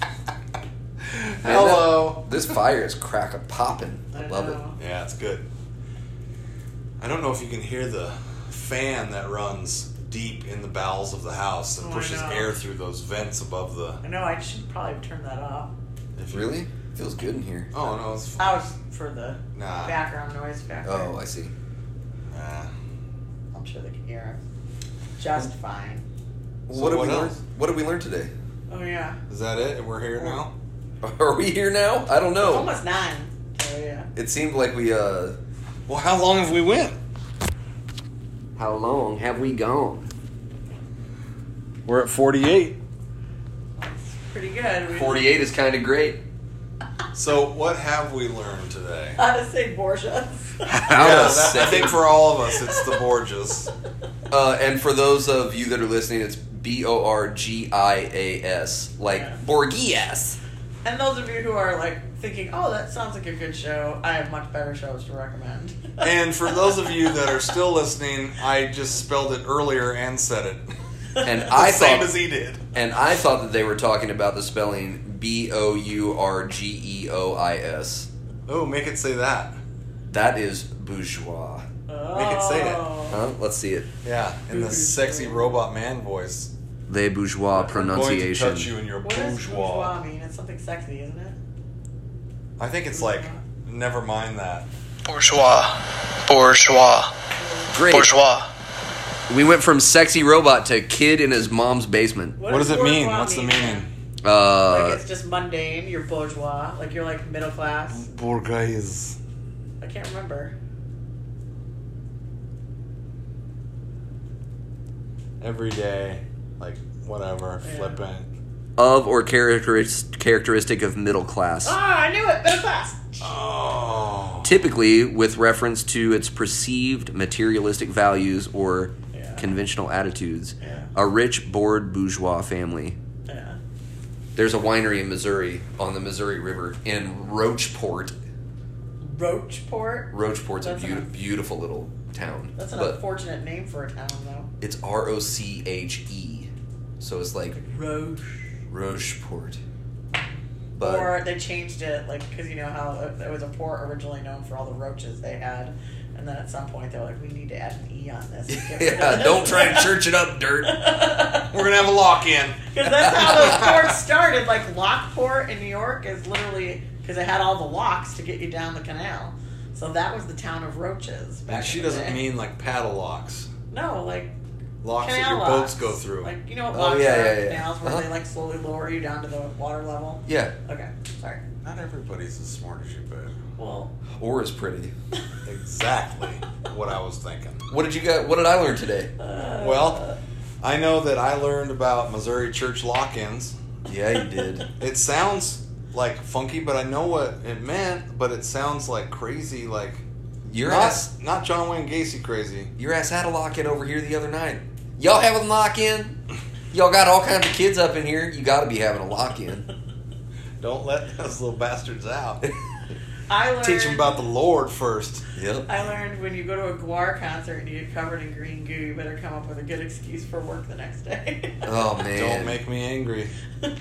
Speaker 1: Hello.
Speaker 2: This fire is crack a popping. I
Speaker 3: I
Speaker 2: love it.
Speaker 3: know.
Speaker 1: Yeah, it's good. I don't know if you can hear the fan that runs deep in the bowels of the house and
Speaker 3: Oh, I
Speaker 1: pushes
Speaker 3: know.
Speaker 1: air through those vents above the.
Speaker 3: I know. I should probably turn that off.
Speaker 1: If you-
Speaker 2: Really? Feels good in here.
Speaker 1: Oh no, it's
Speaker 3: I was for the
Speaker 1: Nah.
Speaker 3: background noise factor.
Speaker 2: Oh, I see.
Speaker 1: Nah.
Speaker 3: I'm sure they can hear us just fine.
Speaker 1: So
Speaker 2: what did
Speaker 1: what
Speaker 2: we learn?
Speaker 1: else?
Speaker 2: What did we learn today?
Speaker 3: Oh yeah,
Speaker 1: Is that it? We're here now.
Speaker 2: Are we here now? I don't
Speaker 3: it's
Speaker 2: know.
Speaker 3: almost nine. So yeah.
Speaker 2: It seemed like we uh
Speaker 1: Well, how long have we went?
Speaker 2: how long have we gone?
Speaker 1: We're at forty-eight.
Speaker 3: That's pretty good. We-
Speaker 2: forty-eight is kind of great.
Speaker 1: So what have we learned today?
Speaker 3: How to say Borgias.
Speaker 2: How
Speaker 1: yeah,
Speaker 2: to
Speaker 1: that,
Speaker 2: say-
Speaker 1: I think for all of us, it's the Borgias.
Speaker 2: Uh, and for those of you that are listening, it's B O R G I A S, like
Speaker 3: Yeah.
Speaker 2: Borgias.
Speaker 3: And those of you who are like thinking, "Oh, that sounds like a good show," I have much better shows to recommend.
Speaker 1: And for those of you that are still listening, I just spelled it earlier and said it.
Speaker 2: And
Speaker 1: The
Speaker 2: I
Speaker 1: same
Speaker 2: thought,
Speaker 1: as he did.
Speaker 2: and I thought that they were talking about the spelling B O U R G E O I S.
Speaker 1: Oh, make it say that.
Speaker 2: That is bourgeois.
Speaker 1: Make it say it.
Speaker 3: Oh.
Speaker 2: Huh? Let's see it.
Speaker 1: Yeah, in the sexy robot man voice.
Speaker 2: Le bourgeois
Speaker 1: I'm going to
Speaker 2: pronunciation.
Speaker 1: touch you in your
Speaker 3: What does
Speaker 1: bourgeois.
Speaker 3: bourgeois mean? It's something sexy, isn't it?
Speaker 1: I think it's like, never mind that.
Speaker 5: Bourgeois. Bourgeois.
Speaker 2: Great.
Speaker 5: Bourgeois.
Speaker 2: We went from sexy robot to kid in his mom's basement.
Speaker 1: What does it mean?
Speaker 3: bourgeois
Speaker 1: What's the meaning?
Speaker 2: Uh,
Speaker 3: Like it's just mundane. You're bourgeois. Like you're like middle class.
Speaker 1: Bourgeois.
Speaker 3: I can't remember.
Speaker 1: Every day, like, whatever,
Speaker 3: Yeah.
Speaker 1: flippant.
Speaker 2: of or characteris- characteristic of middle class.
Speaker 3: Ah, I knew it. Middle class.
Speaker 1: Oh.
Speaker 2: typically with reference to its perceived materialistic values or
Speaker 3: Yeah.
Speaker 2: conventional attitudes.
Speaker 3: Yeah.
Speaker 2: A rich, bored bourgeois family.
Speaker 3: Yeah.
Speaker 2: There's a winery in Missouri on the Missouri River in Roachport.
Speaker 3: Roachport?
Speaker 2: Roachport's a
Speaker 3: That's
Speaker 2: beau-
Speaker 3: an-
Speaker 2: beautiful little town.
Speaker 3: That's an
Speaker 2: but
Speaker 3: unfortunate name for a town, though.
Speaker 2: it's R O C H E. So it's like
Speaker 3: Roche.
Speaker 2: Roachport. But
Speaker 3: Or they changed it, like, because you know how it, it was a port originally known for all the roaches they had, and then at some point they're like, we need to add an E on this. to get rid of
Speaker 2: yeah,
Speaker 3: this.
Speaker 2: don't try and church it up, dirt.
Speaker 1: We're gonna have a lock-in.
Speaker 3: Because that's how those ports started. Like Lockport in New York is literally because it had all the locks to get you down the canal. So that was the town of roaches. Back
Speaker 1: And she
Speaker 3: in the
Speaker 1: doesn't
Speaker 3: day.
Speaker 1: mean like paddle locks.
Speaker 3: no, like
Speaker 1: Locks that
Speaker 3: canal
Speaker 1: your
Speaker 3: locks.
Speaker 1: boats go through.
Speaker 3: Like you know what
Speaker 2: Oh,
Speaker 3: locks
Speaker 2: yeah,
Speaker 3: are?
Speaker 2: yeah, yeah.
Speaker 3: Canals where
Speaker 2: Uh-huh.
Speaker 3: they like slowly lower you down to the water level.
Speaker 2: Yeah.
Speaker 3: Okay, sorry.
Speaker 1: Not everybody's as smart as you, babe.
Speaker 3: Well,
Speaker 2: Or is pretty.
Speaker 1: Exactly what I was thinking.
Speaker 2: What did you got? What did I learn today?
Speaker 3: uh,
Speaker 1: Well, I know that I learned about Missouri church lock-ins.
Speaker 2: Yeah, you did.
Speaker 1: It sounds like funky, but I know what it meant. But it sounds like crazy, like
Speaker 2: Your
Speaker 1: not
Speaker 2: ass,
Speaker 1: not John Wayne Gacy crazy.
Speaker 2: your ass had a lock-in over here the other night. Y'all having a lock-in? Y'all got all kinds of kids up in here. You got to be having a lock-in.
Speaker 1: Don't let those little bastards out.
Speaker 3: I learned.
Speaker 1: Teach them about the Lord first.
Speaker 2: Yep.
Speaker 3: I learned when you go to a Guar concert and you get covered in green goo, you better come up with a good excuse for work the next day.
Speaker 2: Oh man.
Speaker 1: Don't make me angry.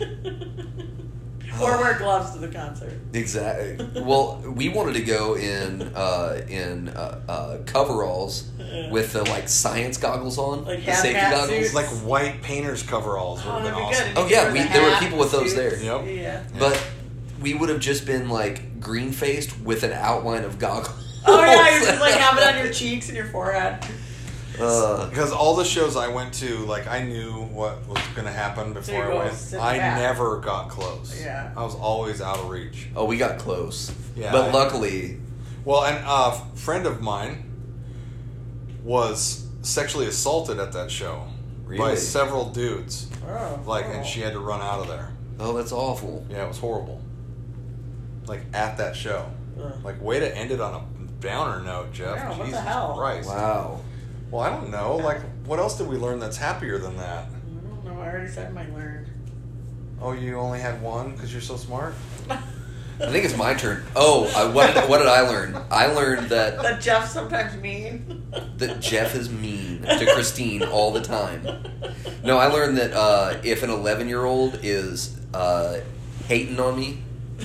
Speaker 3: Or wear gloves to the concert.
Speaker 2: Exactly. Well, we wanted to go in uh, in uh, uh, coveralls with the like science goggles on,
Speaker 3: Like
Speaker 2: the safety
Speaker 3: hazmat
Speaker 2: goggles.
Speaker 3: suits?
Speaker 1: It's like white painters coveralls would
Speaker 3: Oh,
Speaker 1: have been
Speaker 3: that'd be
Speaker 1: awesome.
Speaker 3: good.
Speaker 2: Oh,
Speaker 3: You
Speaker 2: yeah,
Speaker 3: wear
Speaker 2: we-
Speaker 3: the
Speaker 2: there were
Speaker 3: hat,
Speaker 2: people with those
Speaker 3: suits.
Speaker 2: there.
Speaker 1: Yep.
Speaker 3: Yeah.
Speaker 2: But we would have just been like green faced with an outline of goggles.
Speaker 3: Oh yeah, you just like have it on your cheeks and your forehead.
Speaker 2: Uh,
Speaker 1: Because all the shows I went to, like I knew what was going to happen
Speaker 3: So
Speaker 1: before
Speaker 3: you go
Speaker 1: I went.
Speaker 3: sit
Speaker 1: I
Speaker 3: back.
Speaker 1: never got close.
Speaker 3: Yeah.
Speaker 1: I was always out of reach.
Speaker 2: oh, we got close.
Speaker 1: Yeah,
Speaker 2: But
Speaker 1: I-
Speaker 2: luckily,
Speaker 1: Well, and a friend of mine was sexually assaulted at that show by
Speaker 2: Really?
Speaker 1: several dudes.
Speaker 3: Oh,
Speaker 1: Like,
Speaker 3: oh.
Speaker 1: and she had to run out of there.
Speaker 2: oh, that's awful.
Speaker 1: Yeah, it was horrible. Like at that show.
Speaker 3: Ugh.
Speaker 1: Like, way to end it on a downer note, Jeff.
Speaker 3: Yeah, what the
Speaker 1: Jesus
Speaker 3: hell?
Speaker 1: Christ.
Speaker 2: Wow.
Speaker 1: Well, I don't know. Like, what else did we learn that's happier than that?
Speaker 3: I don't know. I already said my learned.
Speaker 1: Oh, you only had one because you're so smart?
Speaker 2: I think it's my turn. Oh, I, what, did, what did I learn? I learned that
Speaker 3: That Jeff's sometimes mean.
Speaker 2: that Jeff is mean to Christine all the time. No, I learned that uh, if an eleven-year-old is uh, hating on me,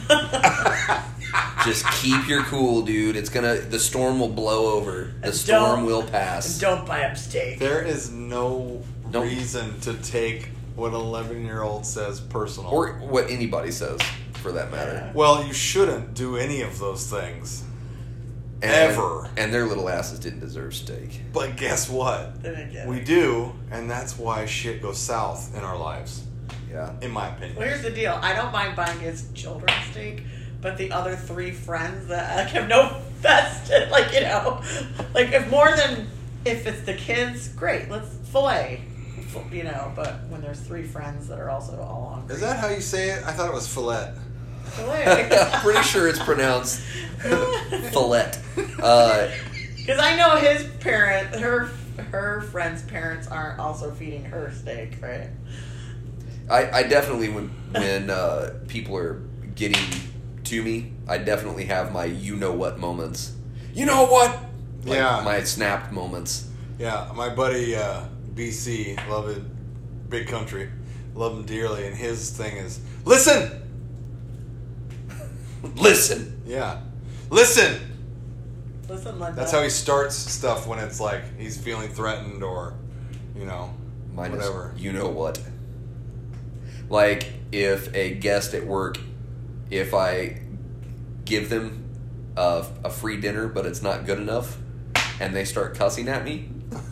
Speaker 2: just keep your cool, dude. It's gonna. The storm will blow over. The
Speaker 3: And
Speaker 2: storm
Speaker 3: don't-
Speaker 2: will
Speaker 3: And
Speaker 2: pass.
Speaker 3: don't buy him steak.
Speaker 1: There is no
Speaker 2: Don't-
Speaker 1: reason to take what an eleven-year-old says personal.
Speaker 2: Or what anybody says, for that matter.
Speaker 1: Well, you shouldn't do any of those things.
Speaker 2: And,
Speaker 1: Ever.
Speaker 2: And their little asses didn't deserve steak.
Speaker 1: But guess what?
Speaker 3: They didn't get
Speaker 1: We
Speaker 3: it.
Speaker 1: do, and that's why shit goes south in our lives,
Speaker 2: Yeah.
Speaker 1: in my opinion.
Speaker 3: Well, here's the deal. I don't mind buying his children's steak, but the other three friends that like, have no vested, like, you know, like if more than, if it's the kids, great, let's fillet, you know, but when there's three friends that are also all hungry.
Speaker 1: Is that how you say it? I thought it was fillet.
Speaker 3: Fillet.
Speaker 2: Pretty sure it's pronounced fillet. Uh,
Speaker 3: Because I know his parent, her her friend's parents aren't also feeding her steak, right?
Speaker 2: I, I definitely, when when uh, people are getting to me, I definitely have my you know what moments. You know what? Like
Speaker 1: Yeah.
Speaker 2: my snapped moments.
Speaker 1: Yeah, my buddy uh, B C, love it, big country, love him dearly, and his thing is, listen!
Speaker 2: Listen.
Speaker 1: Yeah. Listen!
Speaker 3: Listen, Linda.
Speaker 1: That's how he starts stuff when it's like he's feeling threatened or, you know,
Speaker 2: Mine
Speaker 1: whatever.
Speaker 2: is you know what. Like if a guest at work, if I give them a, a free dinner but it's not good enough, and they start cussing at me,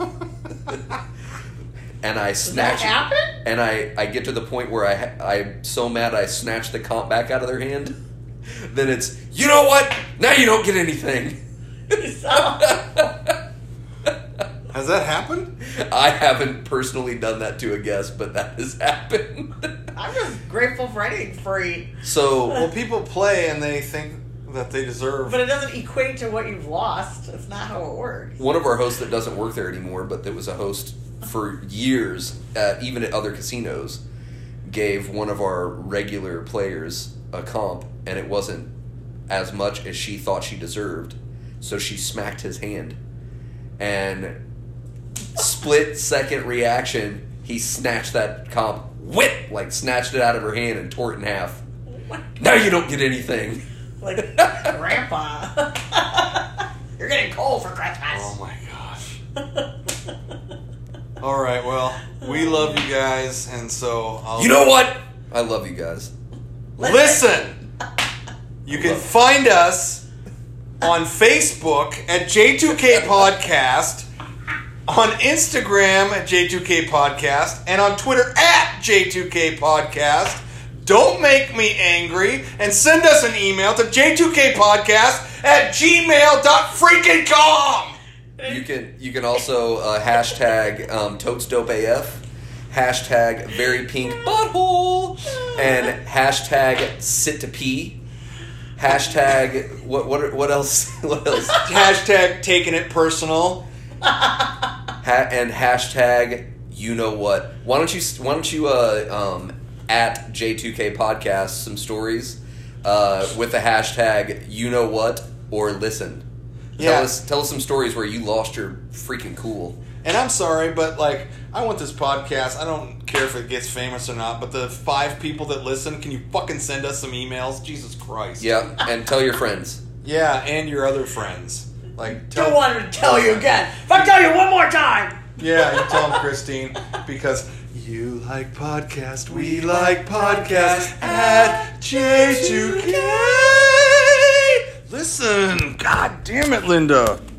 Speaker 2: and I
Speaker 3: Does that
Speaker 2: snatch
Speaker 3: happen?
Speaker 2: and I, I get to the point where I ha- I'm so mad I snatch the comp back out of their hand, then it's, you know what? Now you don't get anything.
Speaker 3: So,
Speaker 1: Has that happened?
Speaker 2: I haven't personally done that to a guest, but that has happened.
Speaker 3: I'm just grateful for anything free.
Speaker 2: So
Speaker 1: Well, people play and they think that they deserve.
Speaker 3: But it doesn't equate to what you've lost. That's not how it works.
Speaker 2: One of our hosts that doesn't work there anymore, but that was a host for years, at, even at other casinos, gave one of our regular players a comp, and it wasn't as much as she thought she deserved. So she smacked his hand. And split second reaction, he snatched that comp, whip, like snatched it out of her hand and tore it in half. Now you don't get anything.
Speaker 3: Like, Grandpa. You're getting coal for Christmas.
Speaker 1: Oh my gosh. All right, well, we love you guys, and so I'll
Speaker 2: You know what? I love you guys.
Speaker 1: listen. You can find us on Facebook at J two K Podcast, on Instagram at J two K Podcast, and on Twitter at J two K Podcast. Don't make me angry, and send us an email to J two K Podcast at gmail dot freaking com.
Speaker 2: You can you can also uh, hashtag um, Totes Dope A F, hashtag Very Pink Butthole, and hashtag Sit to Pee, hashtag what what what else what else
Speaker 1: Hashtag Taking It Personal.
Speaker 2: ha- and hashtag You Know What. Why don't you why don't you uh, um, at J two K Podcast some stories uh, with the hashtag You Know What or Listen. Tell
Speaker 1: Yeah.
Speaker 2: us tell us some stories where you lost your freaking cool.
Speaker 1: And I'm sorry, but like, I want this podcast. I don't care if it gets famous or not, but the five people that listen, can you fucking send us some emails? Jesus Christ.
Speaker 2: Yeah, and tell your friends.
Speaker 1: Yeah, and your other friends. Like, tell
Speaker 3: Don't want to tell you again. If I tell you one more time.
Speaker 1: Yeah, you tell them, Christine, because you like podcast, we like podcast at J two K. Listen, god damn it, Linda.